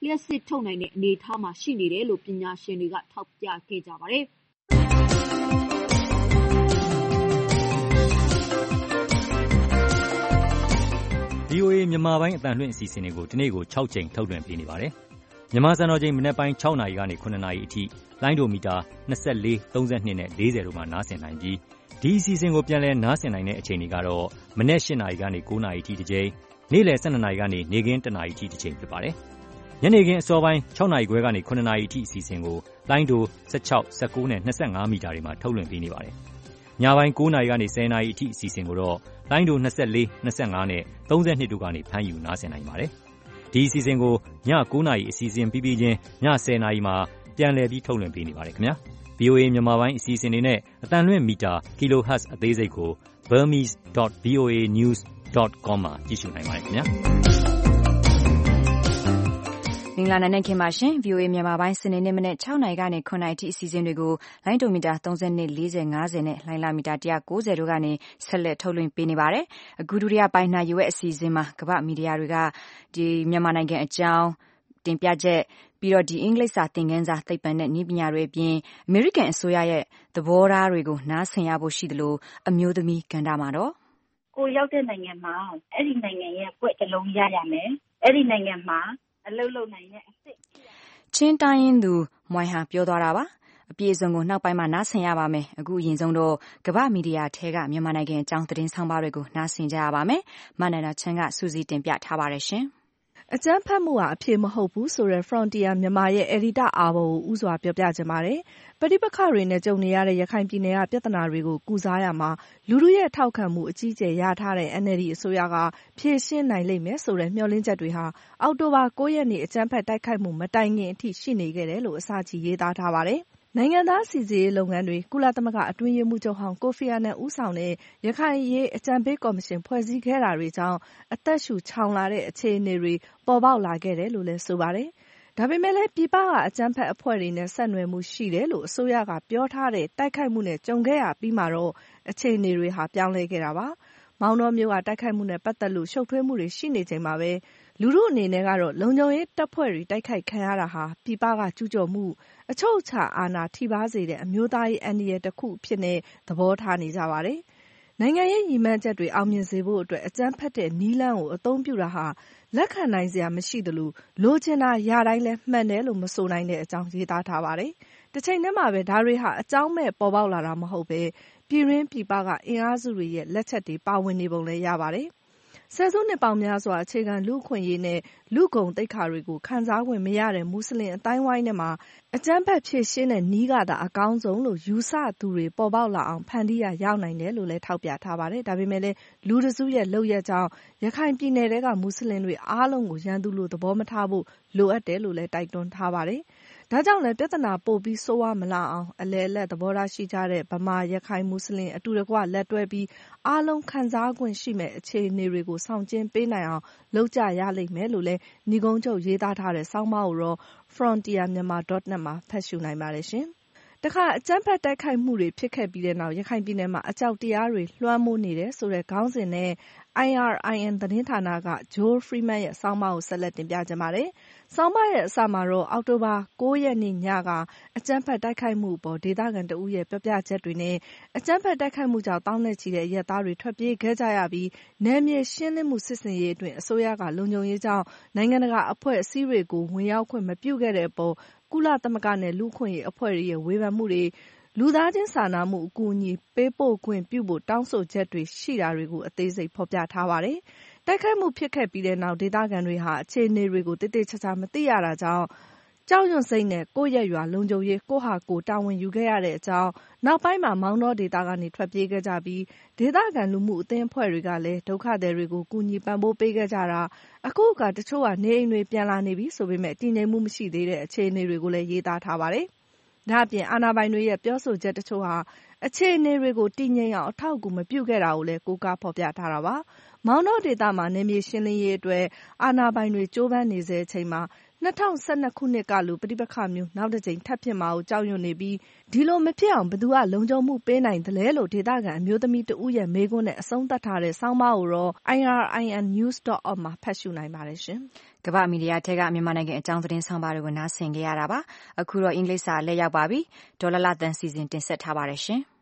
Speaker 13: လျှပ်စစ်ထုတ်နိုင်တဲ့အနေအထားမှာရှိနေတယ်လို့ပညာရှင်တွေကထောက်ပြခဲ့ကြပါတယ်။
Speaker 16: VOA မြန်မာပိုင်းအသံလွှင့်အစီအစဉ်တွေကိုဒီနေ့ကို6ကြိမ်ထုတ်လွှင့်ပေးနေပါတယ်။မြန်မာစံတော်ချိန်မနက်ပိုင်း6နာရီကနေ9နာရီအထိလိုင်းဒိုမီတာ24, 32နဲ့40တို့မှာနားဆင်နိုင်ပြီးဒီအစီအစဉ်ကိုပြန်လည်နားဆင်နိုင်တဲ့အချိန်တွေကတော့မနက်8နာရီကနေ9နာရီအထိတစ်ကြိမ်နေ့လယ်12နာရီကနေနေ့ခင်း1နာရီအထိတစ်ကြိမ်ဖြစ်ပါတယ်။ညနေခင်းအစောပိုင်း6နာရီခွဲကနေ9နာရီအထိအစီအစဉ်ကိုလိုင်းဒို16, 19နဲ့25မီတာတွေမှာထုတ်လွှင့်ပေးနေပါတယ်။ညပိုင်း9နာရီကနေ10နာရီအထိအစီအစဉ်ကိုတော့လိုင်းဒို24, 25နဲ့32တို့ကနေဖမ်းယူနားဆင်နိုင်ပါတယ်။ဒီအစီအစဉ်ကိုည9နာရီအစီအစဉ်ပြီးပြီးချင်းည10နာရီမှာပြန်လည်ပြီးထုတ်လွှင့်ပေးနေပါတယ်ခင်ဗျာ။ VOA မြန်မာပိုင်းအစီအစဉ်တွေနဲ့အသံလွှင့်မီတာ kilohertz အသေးစိတ်ကို burmese.voanews.com မှာကြည့်ရှုနိုင်ပါတယ်ခင်ဗျာ။
Speaker 2: မင်္ဂလာနံနက်ခင်းပါရှင် VOA မြန်မာပိုင်းစနေနေ့မနက်6နာရီကနေ9နာရီထိအစီအစဉ်တွေကိုလိုင်းဒိုမီတာ32, 40, 50နဲ့လိုင်းလာမီတာ190တို့ကနေဆက်လက်ထုတ်လွှင့်ပေးနေပါတယ်။အခုဒုတိယပိုင်းနိုင်ရွက်အစီအစဉ်မှာကမ္ဘာမီဒီယာတွေကဒီမြန်မာနိုင်ငံအကြောင်းတင်ပြချက်ပြီးတော့ဒီအင်္ဂလိပ်စာသင်ခန်းစာသိပ္ပံနဲ့နည်းပညာတွေအပြင်အမေရိကန်အစိုးရရဲ့သဘောထားတွေကိုနားဆင်ရဖို့ရှိတယ်လို့အမျိုးသမီးကဏ္ဍမှာတော့
Speaker 17: ကိုရောက်တဲ့နိုင်ငံမှာအဲ့ဒီနိုင်ငံရဲ့အကွက်တစ်လုံးရရမယ်အဲ့ဒီနိုင်ငံမှာအလုပ်လုပ်နိုင်တဲ့အစ်စ်
Speaker 2: ချင်းတိုင်းရင်းသူမွိုင်ဟာပြောသွားတာပါအပြည့်အစုံကိုနောက်ပိုင်းမှာနားဆင်ရပါမယ်အခုအရင်ဆုံးတော့ကမ္ဘာမီဒီယာထဲကမြန်မာနိုင်ငံအကြောင်းသတင်းဆောင်ပါတွေကိုနားဆင်ကြရပါမယ်မနန္ဒာချမ်းကစူးစီးတင်ပြထားပါတယ်ရှင်
Speaker 5: အကြမ်းဖက်မှုဟာအဖြစ်မဟုတ်ဘူးဆိုတဲ့ Frontier မြန်မာရဲ့အယ်ဒီတာအာဘော်ကိုဥစွာပြောပြခြင်းပါတယ်။ပဋိပက္ခတွေနဲ့ကြုံနေရတဲ့ရခိုင်ပြည်နယ်ကပြဿနာတွေကိုကုစားရမှာလူထုရဲ့ထောက်ခံမှုအကြီးအကျယ်ရထားတဲ့ NLD အစိုးရကဖြည့်ရှင်းနိုင်လိမ့်မယ်ဆိုတဲ့မျှော်လင့်ချက်တွေဟာအောက်တိုဘာ9ရက်နေ့အကြမ်းဖက်တိုက်ခိုက်မှုမတိုင်ခင်အထိရှိနေခဲ့တယ်လို့အစကြီးရေးသားထားပါတယ်။နိုင်ငံသားစီစစ်ရေးလုပ်ငန်းတွေကုလသမဂ္ဂအတွင်းရေးမှူးချုပ်ဟောင်းကိုဖီအာနန်ဦးဆောင်တဲ့ရခိုင်ရေးအကြံပေးကော်မရှင်ဖွဲ့စည်းခဲ့တာတွေကြောင့်အသက်ရှူချောင်လာတဲ့အခြေအနေတွေပေါ်ပေါက်လာခဲ့တယ်လို့လည်းဆိုပါတယ်။ဒါပေမဲ့လည်းပြည်ပကအကြမ်းဖက်အဖွဲ့တွေနဲ့ဆက်နွယ်မှုရှိတယ်လို့အစိုးရကပြောထားတဲ့တိုက်ခိုက်မှုနဲ့ကြုံခဲ့ရပြီးမှတော့အခြေအနေတွေဟာပြောင်းလဲခဲ့တာပါ။မောင်တောမြို့ကတိုက်ခိုက်မှုနဲ့ပတ်သက်လို့ရှုပ်ထွေးမှုတွေရှိနေချိန်မှာပဲလူထုအနေနဲ့ကတော့လုံခြုံရေးတပ်ဖွဲ့တွေတိုက်ခိုက်ခံရတာဟာပြည်ပကကျူးကျော်မှုအချုပ်အခြာအာဏာထိပါးစေတဲ့အမျိုးသားရေးအန္တရာယ်တစ်ခုအဖြစ်နဲ့သဘောထားနေကြပါတယ်။နိုင်ငံရေးရည်မှန်းချက်တွေအောင်မြင်စေဖို့အတွက်အကြမ်းဖက်တဲ့နည်းလမ်းကိုအသုံးပြုတာဟာလက်ခံနိုင်စရာမရှိသလိုလိုချင်တာရတိုင်းလည်းမှန်တယ်လို့မဆိုနိုင်တဲ့အကြောင်းရေးသားထားပါတယ်။တစ်ချိန်တည်းမှာပဲဒါတွေဟာအကြောင်းမဲ့ပေါ်ပေါက်လာတာမဟုတ်ပဲပြည်တွင်းပြည်ပကအင်အားစုတွေရဲ့လက်ချက်တွေပါဝင်နေပုံလည်းရပါတယ်။ဆယ်စုနှစ်ပေါင်းများစွာအခြေခံလူ့အခွင့်အရေးနဲ့လူ့ဂုဏ်သိက္ခာတွေကိုခံစားခွင့်မရတဲ့မွတ်စလင်အတိုင်းဝိုင်းထဲမှာအကြမ်းဖက်ဖြည့်ရှင်းတဲ့နည်းကသာအကောင်းဆုံးလို့ယူဆသူတွေပေါ်ပေါက်လာအောင်ဖန်တီးရရောက်နိုင်တယ်လို့လည်းထောက်ပြထားပါတယ်။ဒါပေမဲ့လည်းလူတစုရဲ့လုပ်ရက်ကြောင့်ရခိုင်ပြည်နယ်ထဲကမွတ်စလင်တွေအားလုံးကိုရန်သူလို့သဘောမထားဖို့လိုအပ်တယ်လို့လည်းတိုက်တွန်းထားပါတယ်။ဒါကြောင့်လည်းပြဿနာပိုပြီးဆိုးဝါးမလာအောင်အလယ်အလတ်သဘောထားရှိကြတဲ့ဗမာရခိုင်မွတ်စလင်အတူတကွလက်တွဲပြီးအားလုံးခံစားခွင့်ရှိမဲ့အခြေအနေတွေကိုဆောင်ကျဉ်ပေးနိုင်အောင်လုပ်ကြရလိမ့်မယ်လို့လည်းညီကုန်းချုပ်ရေးသားထားတဲ့ဆောင်းပါးကိုတော့ frontiermyanmar.net မှာဖတ်ရှုနိုင်ပါတယ်ရှင်။တခါအကြမ်းဖက်တိုက်ခိုက်မှုတွေဖြစ်ခဲ့ပြီးတဲ့နောက်ရခိုင်ပြည်နယ်မှာအကြောက်တရားတွေလွှမ်းမိုးနေတယ်ဆိုတဲ့ခေါင်းစဉ်နဲ့ IRIN သတင်းဌာနက Joel Freeman ရဲ့ဆောင်းပါးကိုဆက်လက်တင်ပြကြပါတယ်။ဆောင်းပါးရဲ့အစမှာတော့အောက်တိုဘာ9ရက်နေ့ညကအကြမ်းဖက်တိုက်ခိုက်မှုအပေါ်ဒေသခံတဦးရဲ့ပြောပြချက်တွေနဲ့အကြမ်းဖက်တိုက်ခိုက်မှုကြောင့်တောင်းနဲ့ချီတဲ့အရပ်သားတွေထွက်ပြေးခဲ့ကြရပြီးနယ်မြေရှင်းလင်းမှုစစ်ဆင်ရေးအတွင်းအစိုးရကလုံခြုံရေးကြောင့်နိုင်ငံတကာအဖွဲ့အစည်းတွေကိုဝင်ရောက်ခွင့်မပြုခဲ့တဲ့အပေါ်ကုလသမဂ္ဂနဲ့လူ့အခွင့်အရေးအဖွဲ့တွေရဲ့ဝေဖန်မှုတွေလူသားချင်းစာနာမှုအကူအညီပေးပို့ခွင့်ပြုဖို့တောင်းဆိုချက်တွေရှိတာတွေကိုအသေးစိတ်ဖော်ပြထားပါတယ်။တိုက်ခိုက်မှုဖြစ်ခဲ့ပြီးတဲ့နောက်ဒေသခံတွေဟာအခြေအနေတွေကိုတိတိကျကျမသိရတာကြောင့်ကြောက်ရွံ့စိတ်နဲ့ကိုယ့်ရဲ့ရွာလုံခြုံရေးကိုယ့်ဟာကိုယ်တာဝန်ယူခဲ့ရတဲ့အကြောင်းနောက်ပိုင်းမှာမောင်တောဒေသကနေထွက်ပြေးခဲ့ကြပြီးဒေသခံလူမှုအသင်းအဖွဲ့တွေကလည်းဒုက္ခသည်တွေကိုကူညီပံ့ပိုးပေးခဲ့ကြတာအခုကတချို့ကနေအိမ်တွေပြန်လာနေပြီဆိုပေမဲ့တည်ငြိမ်မှုမရှိသေးတဲ့အခြေအနေတွေကိုလည်းရေးသားထားပါတယ်။ဒါ့အပြင်အာဏာပိုင်တွေရဲ့ပြောဆိုချက်တချို့ဟာအခြေအနေတွေကိုတည်ငြိမ်အောင်အထောက်အကူမပြုခဲ့တာကိုလည်းကိုးကားဖော်ပြထားတာပါ။မောင်တောဒေသမှာနယ်မြေရှင်းလင်းရေးအတွက်အာဏာပိုင်တွေကြိုးပမ်းနေစေချိန်မှာ 2012 ခုနှစ်ကလိုပဋိပက္ခမျိုးနောက်တစ်ကြိမ်ထပ်ဖြစ်မှာကိုကြောက်ရွံ့နေပြီးဒီလိုမဖြစ်အောင်ဘယ်သူကလုံခြုံမှုပေးနိုင်သလဲလို့ဒေသခံအမျိုးသမီးတဦးရဲ့မေးခွန်းနဲ့အဆုံးသတ်ထားတဲ့ဆောင်းပါးကိုတော့ irinnews.org မှာဖတ်ရှုနိုင်ပါတယ်ရှင်
Speaker 2: ။ကမ္ဘာမီဒီယာထဲကမြန်မာနိုင်ငံအကြောင်းသတင်းဆောင်းပါးတွေကိုနားဆင်ကြရတာပါ။အခုတော့အင်္ဂလိပ်စာလက်ရောက်ပါပြီ။ဒေါ်လာလာတန်စီစဉ်တင်ဆက်ထားပါတယ်ရှင်။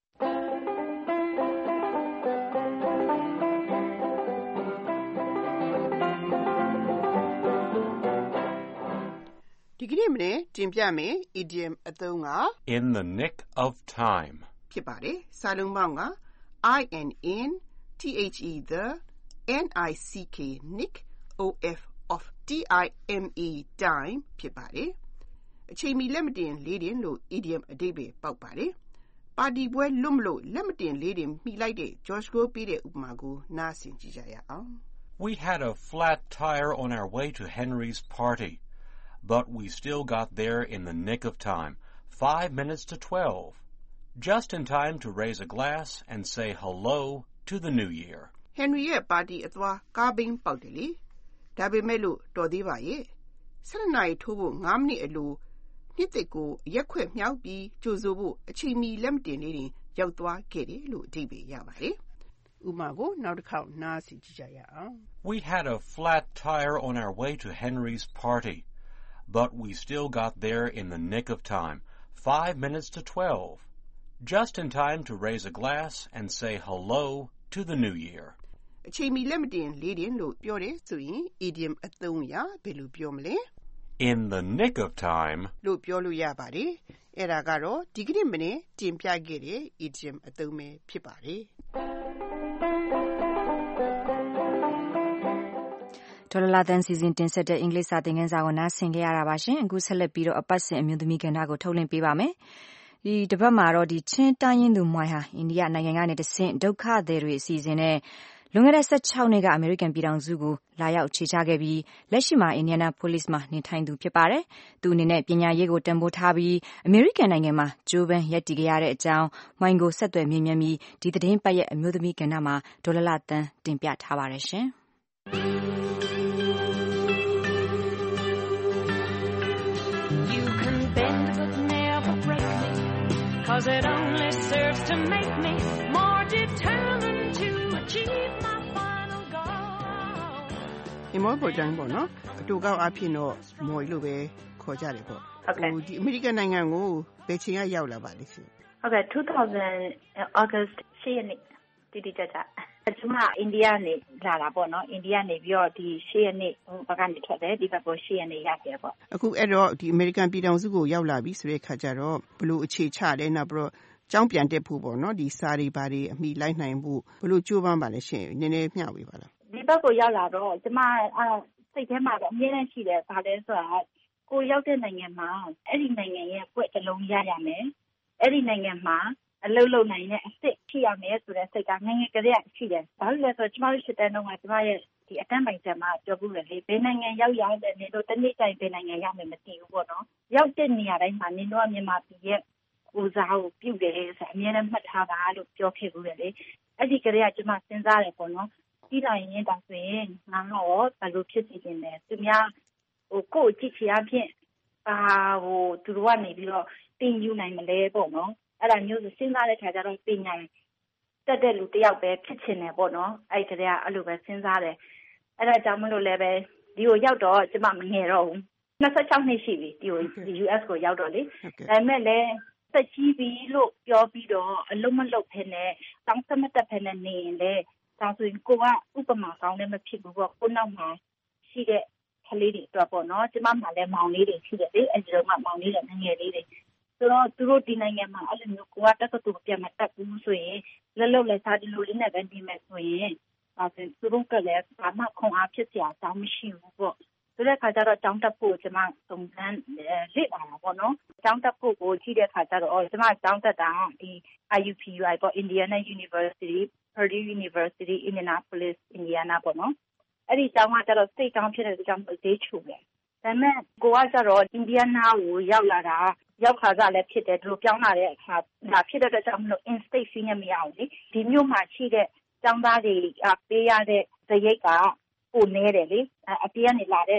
Speaker 18: ဒီကနေ့မနေ့တင်ပြမယ် idiom အသုံးက
Speaker 19: in the nick of time
Speaker 18: ဖြစ်ပါတယ်။စာလုံးပေါင်းက in the nick nick of time time ဖြစ်ပါတယ်။အချိန်မီလက်မတင်လေးတင်လို့ idiom အဓိပ္ပာယ်ပေါက်ပါတယ်။ပါတီပွဲလွတ်မလို့လက်မတင်လေးတင်မိလိုက်တဲ့ George ကိုပေးတဲ့ဥပမာကိုနားဆင်ကြည့်ကြရအောင်။
Speaker 19: We had a flat tire on our way to Henry's party.But we still got there in the nick of time, 5 minutes to 12, just in time to raise a glass and say hello to the new year.
Speaker 18: Henry ရဲ့ပါတီအသွားကားဘင်းပေါက်တယ်လေ။ဒါပေမဲ့လို့တော်သေးပါရဲ့။7 နာရီထိုးဖို့5မိနစ်အလိုနှစ်သစ်ကိုရက်ခွက်မြောက်ပြီးကြိုဆိုဖို့အချိန်မီလက်မတင်လေးတင်ရောက်သွားခဲ့တယ်လို့အဓိပ္ပာယ်ရပါတယ်။ဥပမာကိုနောက်တစ်ခေါက်နားဆင်ကြည့်ကြရအောင်
Speaker 19: We had a flat tire on our way to Henry's party.But we still got there in the nick of time, 5 minutes to 12, just in time to raise a glass and say hello to the new year.
Speaker 18: အချိန်မီလက်မတင်လေးတင်လို့ပြောတယ်ဆိုရင် idiom အသုံးအရဘယ်လိုပြောမလဲ
Speaker 19: In the nick of time
Speaker 18: လို့ပြောလို့ရပါတယ်။အဲ့ဒါကတော့ဒီကနေ့မနေ့တင်ပြခဲ့တဲ့ idiom အသုံးပဲဖြစ်ပါတယ်။
Speaker 2: ဒေါ်လာတန်စီစဉ်တင်ဆက်တဲ့အင်္ဂလိပ်စာသင်ခန်းစာကိုနားဆင်ကြရတာပါရှင်။အခုဆက်လက်ပြီးတော့အပတ်စဉ်အမျိုးသမီးကဏ္ဍကိုထုတ်လွှင့်ပေးပါမယ်။ဒီတစ်ပတ်မှာတော့ဒီချင်းတိုင်းရင်းသူမွိုင်းဟာအိန္ဒိယနိုင်ငံကနေတဆင့်ဒုက္ခသည်တွေအစီအစဉ်နဲ့လွန်ခဲ့တဲ့16နှစ်ကအမေရိကန်ပြည်ထောင်စုကိုလာရောက်ခြေချခဲ့ပြီးလက်ရှိမှာအင်ဒီယာနာပိုလိစ်မှာနေထိုင်သူဖြစ်ပါတယ်။သူအနေနဲ့ပညာရေးကိုတန်ဖိုးထားပြီးအမေရိကန်နိုင်ငံမှာကြိုးပမ်းရပ်တည်ခဲ့ရတဲ့အကြောင်းဝိုင်းကိုဆက်သွယ်မြင်မြန်ပြီးဒီသတင်းပတ်ရဲ့အမျိုးသမီးကဏ္ဍမှာဒေါ်လာတန်တင်ပြထားပါတယ်ရှင်။
Speaker 7: Cause it only serves to make me more determined to achieve my final goal.
Speaker 18: ဒီမောပေါ်ကြမ်းပေါ့နော်အတူကောက်အဖြစ်တော့မော်လို့ပဲခေါ်ကြတယ်ပေါ့ဟုတ်ကဲ့ဒီအမေရိကန်နိုင်ငံကိုဘယ်ချိန်ကရောက်လာပါလိမ့်ရှင်
Speaker 17: ဟုတ်ကဲ့2000 August 10ရက်နေ့တိကျကျကျွန်မအိန္ဒိယနေလာတာပေါ့နော်အိန္ဒိယနေပြီးတော့ဒီ10ရက်နေ့ဘက်ကနေထွက်တယ်ဒီဘက်ကို10ရက်နေ့ရတယ်ပေါ့
Speaker 18: အခုအဲ့တော့ဒီအမေရိကန်ပြည်ထောင်စုကိုရောက်လာပြီဆိုတဲ့ခါကျတော့ဘလို့အခြေချတယ်နောက်ပြီးတော့ကျောင်းပြန်တက်ဖို့ပေါ့နော်ဒီစာတွေဘာတွေအမိလိုက်နိုင်ဖို့ဘလို့ကြိုးပမ်းပါလဲရှင်နည်းနည်းမျှဝေပါလား
Speaker 17: ဒီဘက်ကိုရောက်လာတော့ကျွန်မစိတ်ထဲမှာတော့အမြဲတမ်းရှိတယ်ဘာလဲဆိုတာကိုရောက်တဲ့နိုင်ငံမှာအဲ့ဒီနိုင်ငံရဲ့ပွက်တစ်လုံးရရမယ်အဲ့ဒီနိုင်ငံမှာအလုပ်လုပ်နိုင်တဲ့အစ်စ်ရှိရမယ်ဆိုတဲ့စိတ်ကငယ်ငယ်ကလေးကရှိတယ်။ဘာလို့လဲဆိုတော့ကျမတို့ရှစ်တန်းတော့ကကျမရဲ့ဒီအတန်းပိုင်ချက်မှာပြောဘူးလေဘယ်နိုင်ငံရောက်ရတယ်နေလို့တနေ့တိုင်းဘယ်နိုင်ငံရောက်မယ်မသိဘူးပေါ့နော်။ရောက်တဲ့နေရာတိုင်းမှာနေတော့မြန်မာပြည်ရဲ့ကိုစားကိုပြုတ်တယ်ဆိုအမြဲတမ်းမှတ်ထားပါလို့ပြောခဲ့ဘူးလေ။အဲ့ဒီကလေးကကျမစဉ်းစားတယ်ပေါ့နော်။ပြီးတိုင်းရင်ဒါဆိုရင်ငါတော့ဘယ်လိုဖြစ်စီနေလဲ။သူများကိုယ့်ကြည့်ချင်အဖြစ်သူတို့ကနေပြီးတော့တင်ယူနိုင်မလဲပေါ့နော်။အဲ့ဒါမျိုးစဉ်းစားတဲ့ခါကျတော့ပညာတက်တဲ့လူတယောက်ပဲဖြစ်ချင်တယ်ပေါ့နော်အဲ့ကလေးကအဲ့လိုပဲစဉ်းစားတယ်အဲ့ဒါကြောင့်မလို့လည်းပဲဒီကိုရောက်တော့ကျမမငယ်တော့ဘူး26နှစ်ရှိပြီဒီ US ကိုရောက်တော့လေဒါပေမဲ့လည်းသက်ကြီးပြီလို့ပြောပြီးတော့အလုံးမလုံးဖ ೇನೆ တောင်းစမတက်ဖ ೇನೆ နေရင်လေဒါဆိုရင်ကိုကဥပမာကောင်းလည်းမဖြစ်ဘူးပေါ့ကိုနောက်မှာရှိတဲ့ကလေးတွေတော့ပေါ့နော်ကျမမှလည်းမောင်လေးတွေရှိတယ်လေအဲ့ဒီတော့မှမောင်လေးတွေငယ်လေးတွေဆိုတော့သူတို့ဒီနိုင်ငံမှာအဲ့လိုမျိုးကိုကတက္ကသိုလ်ပြန်မတက်ဘူးဆိုရင်လက်လုံလက်စားဒီလိုလေးနဲ့ပဲနေမယ်ဆိုရင်သူတို့ကလည်းဘာမှခွန်အားဖြစ်စရာအကြောင်းမရှိဘူးပေါ့ဆိုတဲ့ခါကျတော့ကျောင်းတက်ဖို့ကျွန်မစုံစမ်းလေ့လာတာပေါ့နော်ကျောင်းတက်ဖို့ကိုကြည့်တဲ့ခါကျတော့ကျွန်မကျောင်းတက်တာဒီ IUPUI ပေါ့ Indiana University Purdue University Indianapolis Indiana ပေါ့နော်အဲ့ဒီကျောင်းကကျတော့စိတ်ကောင်းဖြစ်တဲ့ကြောင့်ဈေးချိုတယ်ဒါပေမဲ့ကိုကကျတော့ Indiana ကိုရောက်လာတာရောက်ခါစားလည်းဖြစ်တယ်သူတို့ပြောင်းလာတဲ့အခါဒါဖြစ်တဲ့အတွက်ကြောင့်မလို့ in-state fee နဲ့မရအောင်လေဒီမျိုးမှာရှိတဲ့ကျောင်းသားတွေပေးရတဲ့ဇရိတ်ကပိုနေတယ်လေအပြေးကနေလာတဲ့ဇ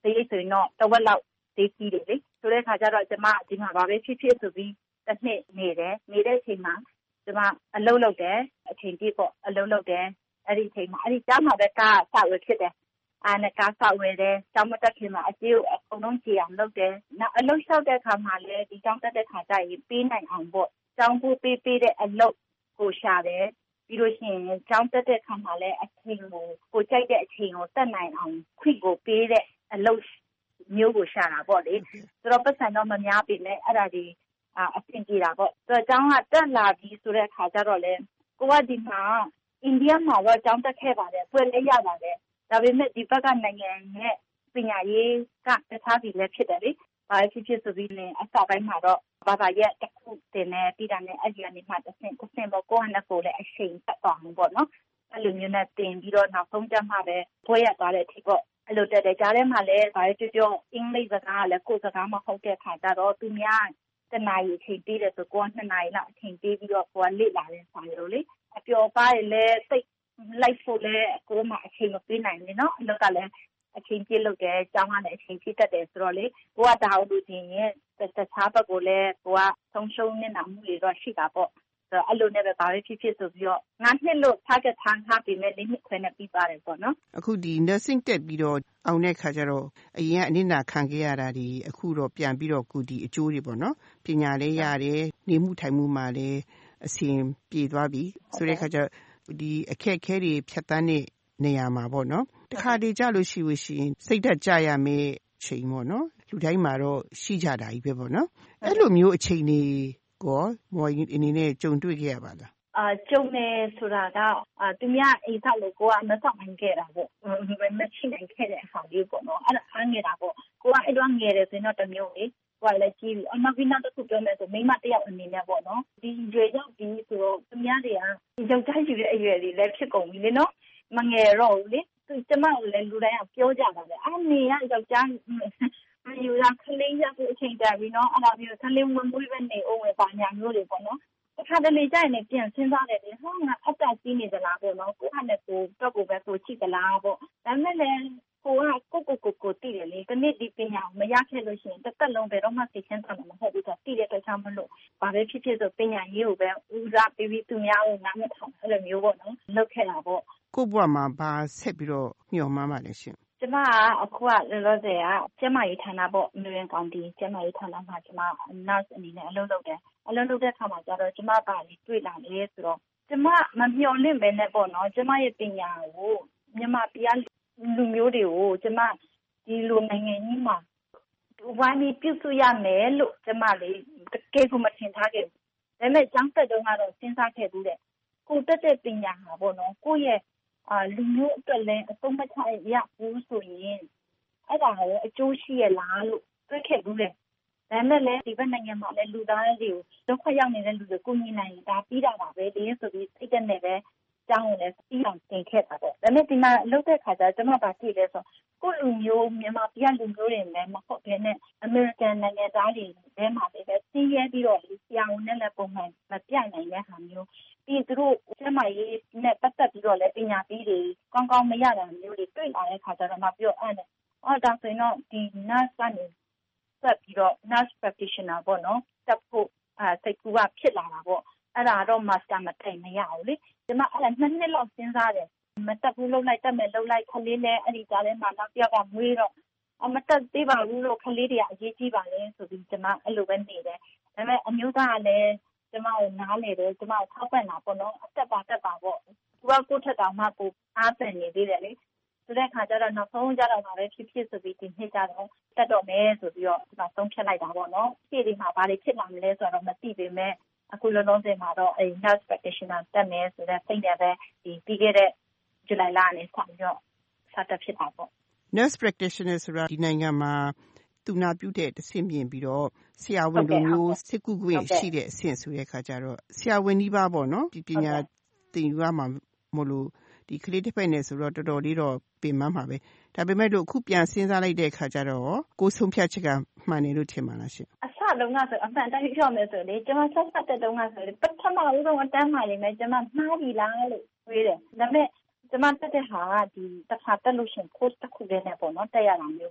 Speaker 17: ရိတ်ဆိုရင်တော့တစ်ဝက်လောက်ဈေးကြီးတယ်လေဆိုတဲ့အခါကျတော့ကျမဒီမှာဘာပဲဖြစ်ဖြစ်ဆိုပြီးတစ်နှစ်နေတဲ့အချိန်မှာကျမအလုပ်လုပ်တယ်အချိန်ပြည့်ပေါ့အလုပ်လုပ်တယ်အဲ့ဒီအချိန်မှာအဲ့ဒီကြားမှာပဲကားစဝယ်ဖြစ်တယ်နဲ့ကားစဝယ်တယ်ကျောင်းမတက်ခင်မှာအကျေးကိုအကုန်လုံးကြည့်အောင်လုပ်တယ်နောက်အလုပ်လျှောက်တဲ့အခါမှာလည်းဒီကျောင်းတက်တဲ့ခါကျရင်ပေးနိုင်အောင်ပေါ့ကျောင်းဖို့ပေးတဲ့အလုပ်ကိုရှာတယ်ပြီးလို့ရှိရင်ကျောင်းတက်တဲ့ခါမှာလည်းအချိန်ကိုကြိုက်တဲ့အချိန်ကိုတက်နိုင်အောင်ခွင့်ကိုပေးတဲ့အလုပ်မျိုးကိုရှာတာပေါ့လေဆိုတော့ပတ်စံတော့မများပြီလေအဲ့ဒါဒီအဆင်ပြေတာပေါ့ဆိုတော့ကျောင်းကတက်လာပြီးဆိုတဲ့အခါကျတော့လေကိုကဒီမှာအိန္ဒိယမှာတော့ကျောင်းတက်ခဲ့ပါတယ်ဖွင့်လည်းရပါတယ်ဒါပေမဲ့ဒီဘက်ကနိုင်ငံရဲ့ပညာရေးကတခြားစီလည်းဖြစ်တယ်လေဘာဖြစ်ဆိုပြီးလည်းအစပိုင်းမှာတော့ဘာသာရဲ့တစ်ခုတင်နေပြီးတာနဲ့အဲ့ဒီကနေမှတစ်ဆင့်ပေါ့ကိုယ့်ဟာနဲ့ကိုယ်လည်းအချိန်တက်သွားမှာပေါ့နော်အဲ့လိုမျိုးနဲ့တင်ပြီးတော့နောက်ဆုံးကျမှပဲဘွဲရသွားတဲ့အထိပေါ့အဲ့လိုတက်တယ်ကြားထဲမှာလည်းဘာဖြစ်ပြောအင်္ဂလိပ်စကားကလည်းကိုယ်စကားမဟုတ်တဲ့ခါကျတော့သူများတနားရီအချိန်ပေးတယ်ဆိုကိုက2နာရီလောက်အချိန်ပေးပြီးတော့ကိုကလေ့လာတဲ့စာရိုးလေအပျော်ပါးလည်းစိတ်လိုက်ဖို့လည်းကိုယ်မှအချိန်မပေးနိုင်ဘူးနော်အလုပ်ကလည်းအချိန်ပြည့်လုပ်တယ်ကျောင်းကလည်းအချိန်ပြည့်တက်တယ်ဆိုတော့လေကိုကဒါဟုတ်လို့ချင်းရဲ့တခြားဘက်ကိုလည်းကိုကဆုံးရှုံးနေတာမှုတွေတော့ရှိတာပေါ့ဆိုတော့အဲ့လိုနဲ့ပဲဘာပဲဖြစ်ဆိုပြီးတော့9နှစ်လို့ target ထားပြီးမဲ့4နှစ်ခွဲနဲ့ပြီးပါတယ်ပေါ့နော်
Speaker 18: အခုဒီ nursing တက်ပြီးတော့အောင်တဲ့ခါကျတော့အရင်ကအနစ်နာခံခဲ့ရတာဒီအခုတော့ပြန်ပြီးတော့ကုဒီအကျိုးတွေပေါ့နော်ပညာလည်းရတယ်နေမှုထိုင်မှုမှာလည်းအဆင်ပြေသွားပြီဆိုတဲ့ခါကျဒီအခက်ခဲတွေဖြတ်တန်းတဲ့နေရာမှာပေါ့နော်တခါတည်းကြလို့ရှိရင်စိတ်ဓာတ်ကြရမယ့်ချိန်ပေါ့နော်လူတိုင်းမှာတော့ရှိကြတာကြီးပဲပေါ့နော်အဲ့လိုမျိုးအချိန်တွေကိုမော်ရင်အနေနဲ့ကြုံတွေ့ခဲ့ရပါလား
Speaker 17: ကြုံနေဆိုတာကသူများအိမ်ဆောက်လို့ကိုကမဆောက်နိုင်ခဲ့တာပေါ့မရှိနိုင်ခဲ့တဲ့ဟာလေးပေါ့နော်အဲ့ဒါအားငယ်တာပေါ့ကိုကအဲ့တော့ငယ်တယ်ဆိုရင်တော့တမျိုးလေကိုကလည်းကြီးပြီးနောက်တစ်ခုပြောမယ်ဆိုမိမတယောက်အနေနဲ့ပေါ့နော်ဒီရွယ်ရောက်ပြီးဆိုတော့သူများတွေကယောက်ျားယူတဲ့အရွယ်တွေလည်းဖြစ်ကုန်ပြီလေနော်မငယ်တော့ဘူးလေကျမကလည်းလူတိုင်းကပြောကြတာလေနေရယောက်ျားမယူရခလေးရဖို့အချိန်တန်ပြီနော်အဲ့ဒါမျိုးခလေးဝင်မွေးပဲနေအောင်ပဲပါညာမျိုးတွေပေါ့နော်အခါတလေကြရင်လည်းပြန်စဉ်းစားတယ်လေဟာငါအတက်ကြီးနေကြလားပေါ့နော်ကိုကလည်းကိုတော့ကိုပဲကိုချိကြလားပေါ့ဒါပေမဲ့လည်းကိုကကိုတည်တယ်လေဒီနေ့ဒီပညာမရခဲ့လို့ရှိရင်တစ်သက်လုံးဘယ်တော့မှသိချင်းသွားမှာမဟုတ်ဘူးဆိုတည်တဲ့အတွက်ကြောင့်မလို့ဘာပဲဖြစ်ဖြစ်ဆိုပညာရေးကိုပဲဦးစားပေးပြီးသူများကိုနားမထောင်အဲ့လိုမျိုးပေါ့နော်လုပ်ခဲ့တာပေါ့
Speaker 18: ကိုဘွားမှာဘာဆက်ပြီးတော့မျှော်မှန်းပါလဲရှင်
Speaker 17: ကျမကအခုကလောလောဆယ်ကကျမရေးဌာနပေါ့မြို့ကောင်တီကျမရေးဌာနမှာကျမ nurse အနေနဲ့အလုပ်လုပ်တယ်အလုပ်လုပ်တဲ့အခါမှာကျတော့ကျမကလည်းတွေ့လာတယ်ဆိုတော့ကျမမမျှော်လင့်ပဲနဲ့ပေါ့နော်ကျမရဲ့ပညာကိုမြန်မာပြည်လူမျိုးတွေကိုကျမဒီလိုနိုင်ငံကြီးမှာဝိုင်းပြီးပြုစုရမယ်လို့ကျမလေးတကယ်ကိုမထင်ထားခဲ့ဘူးဒါပေမဲ့ကျောင်းတက်တုန်းကတော့စဉ်းစားခဲ့ဘူးတဲ့ကိုတက်တဲ့ပညာဟာပေါ့နော်ကိုရဲ့လူမျိုးအတွက်လည်းအသုံးမချရဘူးဆိုရင်အဲ့ဒါလည်းအကျိုးရှိရလားလို့တွေးခဲ့ဘူးလေဒါပေမဲ့လည်းဒီဘက်နိုင်ငံမှာလည်းလူသားတွေကိုဒုက္ခရောက်နေတဲ့လူတွေကိုညီနိုင်တာပြီးတာပါပဲဒီဆိုပြီးစိတ်တက်နေပဲကျောင်းကိုလည်းပြီးအောင်သင်ခဲ့တာပေါ့ဒါပေမဲ့ဒီမှာလုပ်တဲ့ခါကျကျမပါကြည့်လဲဆိုကိုလူမျိုးမြန်မာပြည်လူမျိုးတွေလည်းမဟုတ်ဘဲနဲ့အမေရိကန်နိုင်ငံသားတွေထဲမှာလည်းစီးရဲပြီးတော့ဆရာဝန်နဲ့လည်းပုံမှန်မပြနိုင်တဲ့ဟာမျိုးပြီးသူတို့ကျမရေးနဲ့ပတ်သက်ပြီးတော့လည်းပညာပေးတွေကောင်းကောင်းမရတာမျိုးတွေတွေ့လာတဲ့ခါကျတော့မှပြောအဲ့နဲ့ဒါဆိုရင်တော့ဒီ nurse ကနေဆက်ပြီးတော့ nurse practitioner ပေါ့နော်တက်ဖို့စိတ်ကူကဖြစ်လာတာပေါ့အဲ့ဒါတော့ master မတိုင်မရဘူးလေကျမအဲ့ဒါ2နှစ်လောက်စဉ်းစားတယ်မတက်ဘူးလုပ်လိုက်တက်မယ်လုပ်လိုက်ခလေးနဲ့အဲ့ဒီကြားထဲမှာနောက်တစ်ယောက်ကမွေးတော့မတက်သေးပါဘူးလို့ခလေးတွေကအရေးကြီးပါလေဆိုပြီးကျမအဲ့လိုပဲနေတယ်ဒါပေမဲ့အမျိုးသားကလည်းကျမကိုနားလေတယ်ကျမကိုထောက်ပံ့တာပေါ့နော်အတက်ပါပေါ့သူကကိုထက်တောင်မှကိုအားပန်နေသေးတယ်လေဆိုတဲ့ခါကျတော့နောက်ဆုံးကြတော့ပဲဖြစ်ဆိုပြီးဒီနေ့ကျတော့တက်တော့မယ်ဆိုပြီးတော့ကျွန်တော်ဆုံးဖြတ်လိုက်တာပေါ့နော်ဖြည့်ဒီမှာဘာတွေဖြစ်လာမလဲဆိုတော့မသိပေမဲ့အခုလုံးလုံးစင်မှာတော့အဲ nurse practitioner တက်မယ်ဆိုတဲ့စိတ်နဲ့ပဲဒီပြီးခဲ့တဲ့ဇူလိုင်လနဲ့ဆက်ပြီးတော့စတက်ဖြစ်တာပေါ့
Speaker 18: nurse practitioner ဆိုတာဒီနိုင်ငံမှာသူနာပြုတဲ့တဆင့်ပြင်ပြီးတော့ဆရာဝန်လိုမျိုးစစ်ကူခွင့်ရှိတဲ့အဆင့်ဆိုတဲ့အခါကျတော့ဆရာဝန်ကြီးပါပေါ့နော်ဒီပညာသင်ယူရမှာမလို့ဒီကလေးတစ်ဖက်နဲ့ဆိုတော့တော်တော်လေးတော့ပင်ပန်းပါပဲဒါပေမဲ့လို့အခုပြန်စဉ်းစားလိုက်တဲ့အခါကျတော့ကိုဆုံးဖြတ်ချက်ကမှန်တယ်လို့ထင်ပါလားရှင်
Speaker 17: အစလုံးကဆိုအမှန်တိုင်းပြောမယ်ဆိုလေကျွန်မဆက်တဲ့တုန်းကဆိုလေပထမဦးဆုံးအတန်းမှနေမယ်ကျွန်မမှားပြီလားလို့တွေးတယ်ဒါပေမဲ့ကျွန်မတက်တဲ့ဟာကဒီတစ်ခါတက်လို့ရှင် course တစ်ခုလေးနဲ့ပေါ့နော်တက်ရတာမျိုးပေါ့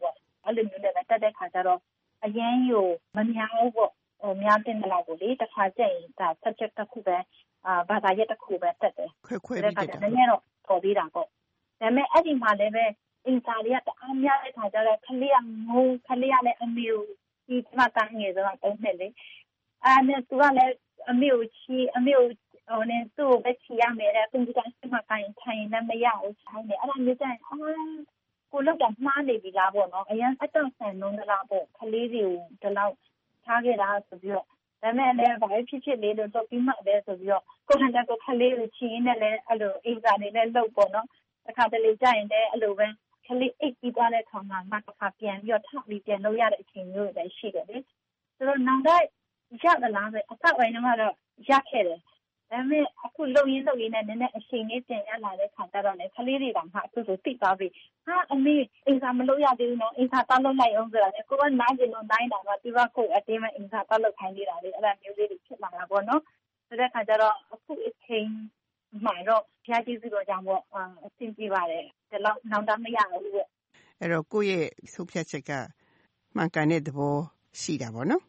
Speaker 17: အဲ့လိုမျိုးနဲ့ပဲတက်တဲ့ခါကျတော့အရင်ကိုမများဘူးပေါ့များတင်တယ်လို့လေတစ်ခါကျရင်ဒါ subject တစ်ခုပဲဘာသာရပ်တစ်ခုပဲတက်တယ်
Speaker 18: ခွဲပြီးတက်တယ်
Speaker 17: နည်းနည်းတော့ပေါ်သေးတာပေါ့ဒါပေမဲ့အဲ့ဒီမှာလည်းပဲအင်စာတွေကတအားများတဲ့ခါကျတော့ခလေးကငုံခလေးကလည်းအမေကိုဒီမှာတန်းငယ်ဆိုတော့3နှစ်လေအဲ့နဲ့သူကလည်းအမေကိုချီအမေကိုနဲ့သူ့ကိုပဲချီရမယ်တဲ့ကွန်ပျူတာစမှာထိုင်လည်းမရဘူးထိုင်နေအဲ့ဒါမျိုးကျရင်ကိုလောက်တော့မှားနေပြီလားပေါ့နော်အရင်အတော့ဆန်လုံးသလားပေါ့ခလေးတွေကိုဒီလောက်ထားခဲ့တာဆိုပြီးတော့ဒါမဲ့လည်းဘာဖြစ်လေးလို့တော့ပြီးမှပဲဆိုပြီးတော့ကိုယ်ဟန်တဲ့ခလေးကိုချီနေလည်းအဲ့လိုအိမ်စာနေလည်းလုပ်ပေါ့နော်တစ်ခါတလေကြာရင်လည်းအဲ့လိုပဲခလေးအိတ်ပြီးသွားတဲ့ခေါင်းမှာမှတစ်ခါပြန်ပြီးတော့ထပ်ပြီးပြန်လုပ်ရတဲ့အချိန်မျိုးတွေရှိတယ်လေဆိုတော့နောက်တော့ရသလားဆိုအဆက်ပိုင်းတော့ရခဲ့တယ်ဒါပေမဲ့အခုလုံရင်းနဲ့နည်းနည်းအချိန်လေးပြန်ရလာတဲ့ခါကျတော့လေခလေးတွေကမှအခုဆိုသိသွားပြီဟာအမေအင်စာမလုပ်ရသေးဘူးနော်အင်စာတောက်လုပ်လိုက်အောင်ဆိုတာလေကိုကနားကျင်လို့နိုင်တာကဒီဘက်ကိုအတင်းမအင်စာတောက်လုပ်ခိုင်းနေတာလေအဲ့ဒါမျိုးလေးတွေဖြစ်လာတာပေါ့နော်ဆိုတဲ့ခါကျတော့အခုအချိန်မှတော့ဖျားကြည့်ပြီးတော့ကြောင့်ပေါ့အဆင်ပြေပါတယ်ဒီလောက်နောက်တော့မရဘူးပေါ့
Speaker 18: အဲ့တော့ကိုယ့်ရဲ့ဆုံးဖြတ်ချက်ကမှန်ကန်တဲ့သဘောရှိတာပေါ့နော်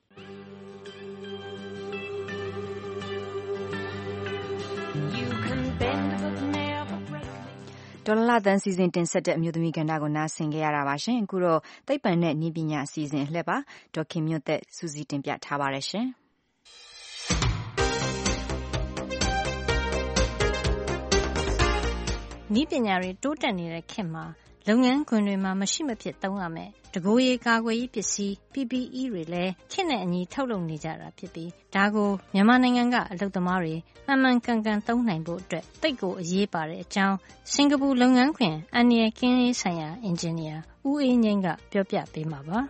Speaker 2: ဒေါ်လာသန်းစီစဉ်တင်ဆက်တဲ့အမျိုးသမီးကဏ္ဍကိုနားဆင်ခဲ့ရတာပါရှင်အခုတော့သိပ္ပံနဲ့နည်းပညာအစီအစဉ်လှည့်ပါဒေါ်ခင်မြတ်သက်စူးစီးတင်ပြထားပါတယ်ရှင်
Speaker 3: နည်းပညာတွေတိုးတက်နေတဲ့ခေတ်မှာလုပ်ငန်းခွင်တွေမှာမရှိမဖြစ်သုံးရမယ်တကိုယ်ရည်ကာကွယ်ရေးပစ္စည်း PPE တွေလည်းခေတ်နဲ့အညီထုတ်လုပ်နေကြတာဖြစ်ပြီးဒါကိုမြန်မာနိုင်ငံကအလုပ်သမားတွေမှန်ကန်ကန်သုံးနိုင်ဖို့အတွက်သိပ်ကိုအရေးပါတဲ့အကြောင်းစင်ကာပူလုပ်ငန်းခွင်အန္တရာယ်ကင်းရေးဆိုင်ရာအင်ဂျင်နီယာဦးအေးငိမ့်ကပြောပြပေးမှာပါ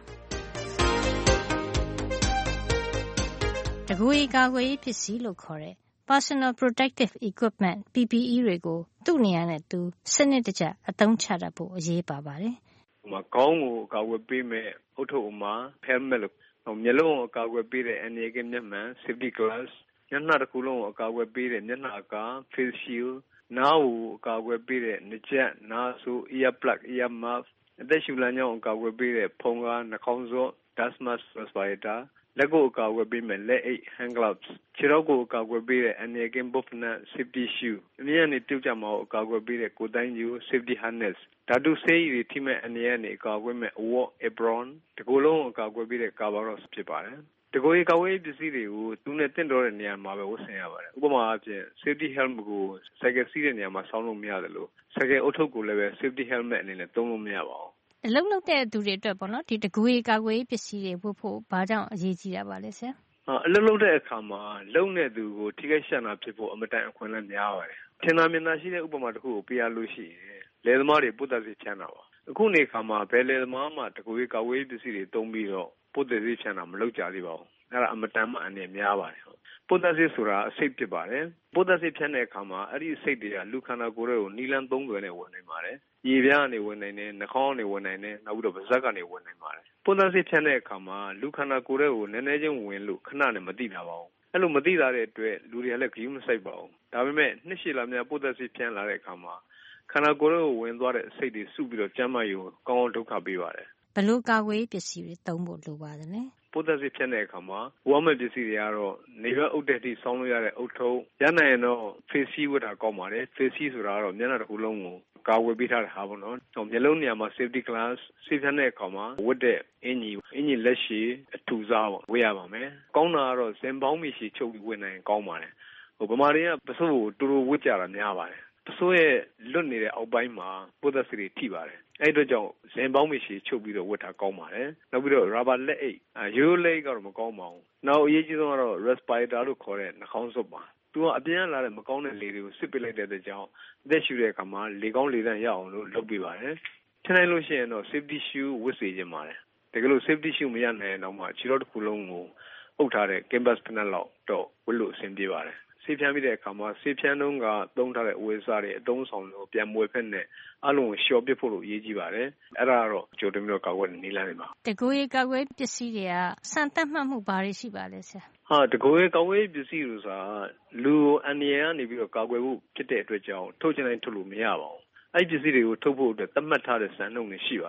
Speaker 3: တကိုယ်ရည်ကာကွယ်ရေးပစ္စည်းလို့ခေါ်တဲ့ Personal Protective Equipment PPE တွေကိုသူ့နေရာနဲ့သူစနစ်တကျအသုံးချတတ်ဖို့အရေးပါပါတယ်
Speaker 20: ။ခေါင်းကိုကာကွယ်ပေးမဲ့အုတ်ထုပ်ဥမာ helmet လို့မျက်လုံးကိုကာကွယ်ပေးတဲ့အန္တရာယ်ကင်းမျက်မှန် safety glass မျက်နှာတစ်ခုလုံးကိုကာကွယ်ပေးတဲ့မျက်နှာအကာ face shield နားကိုကာကွယ်ပေးတဲ့နှာကျက်နားဆို ear plug ear muff အသက်ရှူလမ်းကြောင်းကိုကာကွယ်ပေးတဲ့ဖုံးကားနှာခေါင်းစော့ dust mask respiratorလက်ကိုကာကွယ်ပေးမဲ့လက်အိတ် hand gloves ခြေထောက်ကိုကာကွယ်ပေးတဲ့အန္တရာယ်ကင်း boot nut safety shoe အမြင့်ကနေပြုတ်ကျမှာကိုကာကွယ်ပေးတဲ့ကိုယ်တိုင်းကျူ safety harness ဓာတုဆေးရည်တွေထိမဲ့အန္တရာယ်ကနေကာကွယ်မဲ့ award apron တကိုယ်လုံးကိုကာကွယ်ပေးတဲ့ coveralls ဖြစ်ပါတယ်တကိုယ်ရေးကာကွယ်ရေးပစ္စည်းတွေကိုသူနဲ့တင့်တော်တဲ့နေရာမှာပဲဝတ်ဆင်ရပါတယ်ဥပမာအားဖြင့် safety helmet ကိုစိုက်ကယ်စီးတဲ့နေရာမှာဆောင်းလို့မရတယ်လို့စိုက်ကယ်အုတ်ထုပ်ကိုလည်းပဲ safety helmet အနေနဲ့သုံးလို့မရပါဘူး
Speaker 3: အလုပ်လုပ်တဲ့သူတွေအတွက်ပေါ့နော်ဒီတကိုယ်ရည်ကာကွယ်ရေးပစ္စည်းတွေဝတ်ဖို့ဘာကြောင့်အရေးကြီးတာပါလဲဆရာ
Speaker 20: အလုပ်လုပ်တဲ့အခါမှာလုံတဲ့သူကိုထိခိုက်ရှနာဖြစ်ဖို့အမတန်အခွင့်အလမ်းများပါတယ်ထင်သာမြင်သာရှိတဲ့ဥပမာတစ်ခုကိုပြရလို့ရှိရင်လယ်သမားတွေပုတ်သက်စေးချမ်းတာပါအခုနေအခါမှာဘယ်လယ်သမားမှတကိုယ်ရေးကာကွယ်ရေးပစ္စည်းတွေသုံးပြီးတော့ပုတ်သက်စေးချမ်းတာမလုပ်ကြသေးပါဘူးအဲ့ဒါအမတန်မှအနေများပါတယ်ပုတ်သက်စေးဆိုတာအဆိပ်ဖြစ်ပါတယ်ပုတ်သက်စေးဖြန်းတဲ့အခါမှာအဲ့ဒီအဆိပ်တွေကလူခန္ဓာကိုယ်တွေကိုနီလန်း30နဲ့ဝင်နိုင်ပါတယ်ရေပြားကနေဝင်နိုင်တယ်နှာခေါင်းကနေဝင်နိုင်တယ်နောက်ပြီးတော့ပါးစပ်ကနေဝင်နိုင်ပါတယ်ပုတ်သက်စေးဖြန်းတဲ့အခါမှာလူခန္ဓာကိုယ်တွေကိုနည်းနည်းချင်းဝင်လို့ခဏနဲ့မသိတာပါဘူးအဲ့လိုမသိတာတဲ့အတွက်လူတွေကလည်းဂရုမစိုက်ပါဘူးဒါပေမဲ့နှစ်ရှည်လာများပုတ်သက်စေးဖြန်းလာတဲ့အခါမှာခန္ဓာကိုယ်တွေကိုဝင်သွားတဲ့အဆိပ်တွေစုပြီးတော့ကျန်းမာရေးကိုကောင်းအောင်ဒုက္ခပေးပါတယ်
Speaker 3: ဘလို့ကာကွယ်ရေးပစ္စည်းတွေသုံးဖို့လိုပါတယ်လေ
Speaker 20: ပုတ်သက်စေးဖြန်းတဲ့အခါမှာဝမ်းမဲ့ပစ္စည်းတွေကတော့နေရွက်အုပ်တဲ့အထိဆောင်းလို့ရတဲ့အုတ်ထုပ်ရနိုင်ရင်တော့ face shield ဝတ်တာကောင်းပါတယ် face shield ဆိုတာကတော့မျက်နှာတစ်ခုလုံးကိုကာဝယ်ပေးထားတဲ့ဟာပေါ့နော်မျက်လုံးနေရာမှာ safety glass ဆေးဖြန်းတဲ့အခါမှာဝတ်တဲ့အင်ကြီးလက်ရှည်အထူစားပေါ့ဝတ်ရပါမယ်ကောင်းတာကတော့ဇင်ပေါင်းမီရှည်ချုပ်ပြီးဝတ်နိုင်ကောင်းပါတယ်ဗမာတွေကပစိုးကိုတူတူဝတ်ကြတာများပါတယ်ပစိုးရဲ့လွတ်နေတဲ့အောက်ပိုင်းမှာပုတ်သက်စေးတွေထိပါတယ်အဲ့အတွက်ကြောင့်ဇင်ပေါင်းမီရှည်ချုပ်ပြီးတော့ဝတ်တာကောင်းပါတယ်နောက်ပြီးတော့ rubber လက်အိတ်ရိုးလက်ကတော့မကောင်းပါဘူးနောက်အရေးကြီးဆုံးကတော့ respirator လို့ခေါ်တဲ့နှာခေါင်းစွပ်ပါသူကအပြင်းလာတဲ့မကောင်းတဲ့လေတွေကိုစစ်ပစ်လိုက်တဲ့အတွက်ကြောင့်အသက်ရှူတဲ့အခါမှာလေကောင်းလေသန့်ရအောင်လို့လုပ်ပေးပါတယ်ထင်နိုင်လို့ရှိရင်တော့ safety shoe ဝတ်စေချင်ပါတယ်တကယ်လို့ safety shoe မရနိုင်ရင်တော့မှခြေထောက်တစ်ခုလုံးကိုအုပ်ထားတဲ့ canvas ဖိနပ်လောက်တော့ဝတ်လို့အဆင်ပြေပါတယ်ဆေးဖြန်းပြီးတဲ့အခါမှာဆေးဖြန်းတုန်းကသုံးထားတဲ့အဝတ်အစားတွေအသုံးဆောင်လို့ပြန်မွေဖက်နဲ့အလုံးကိုလျှော်ပစ်ဖို့လို့အရေးကြီးပါတယ်အဲ့ဒါကတော့ကြိုတင်ပြီးတော့ကာကွယ်နေလာနေပါ
Speaker 3: တကိုယ်ရေးကာကွယ်ပစ္စည်းတွေကစံသတ်မှတ်မှုဘာတွေရှိပါလဲဆရာ
Speaker 20: တကိုယ်ရေးကာကွယ်ပစ္စည်းလို့ဆိုတာလူအန္တရာယ်ကနေပြီးတော့ကာကွယ်ဖို့ဖြစ်တဲ့အတွက်ကြောင့်ထုတ်ချင်တိုင်းထုတ်လို့မရပါဘူးအဲ့ဒီပစ္စည်းတွေကိုထုတ်ဖို့အတွက်သတ်မှတ်ထားတဲ့စံနှုန်းတွေရှိပါတယ်ဘ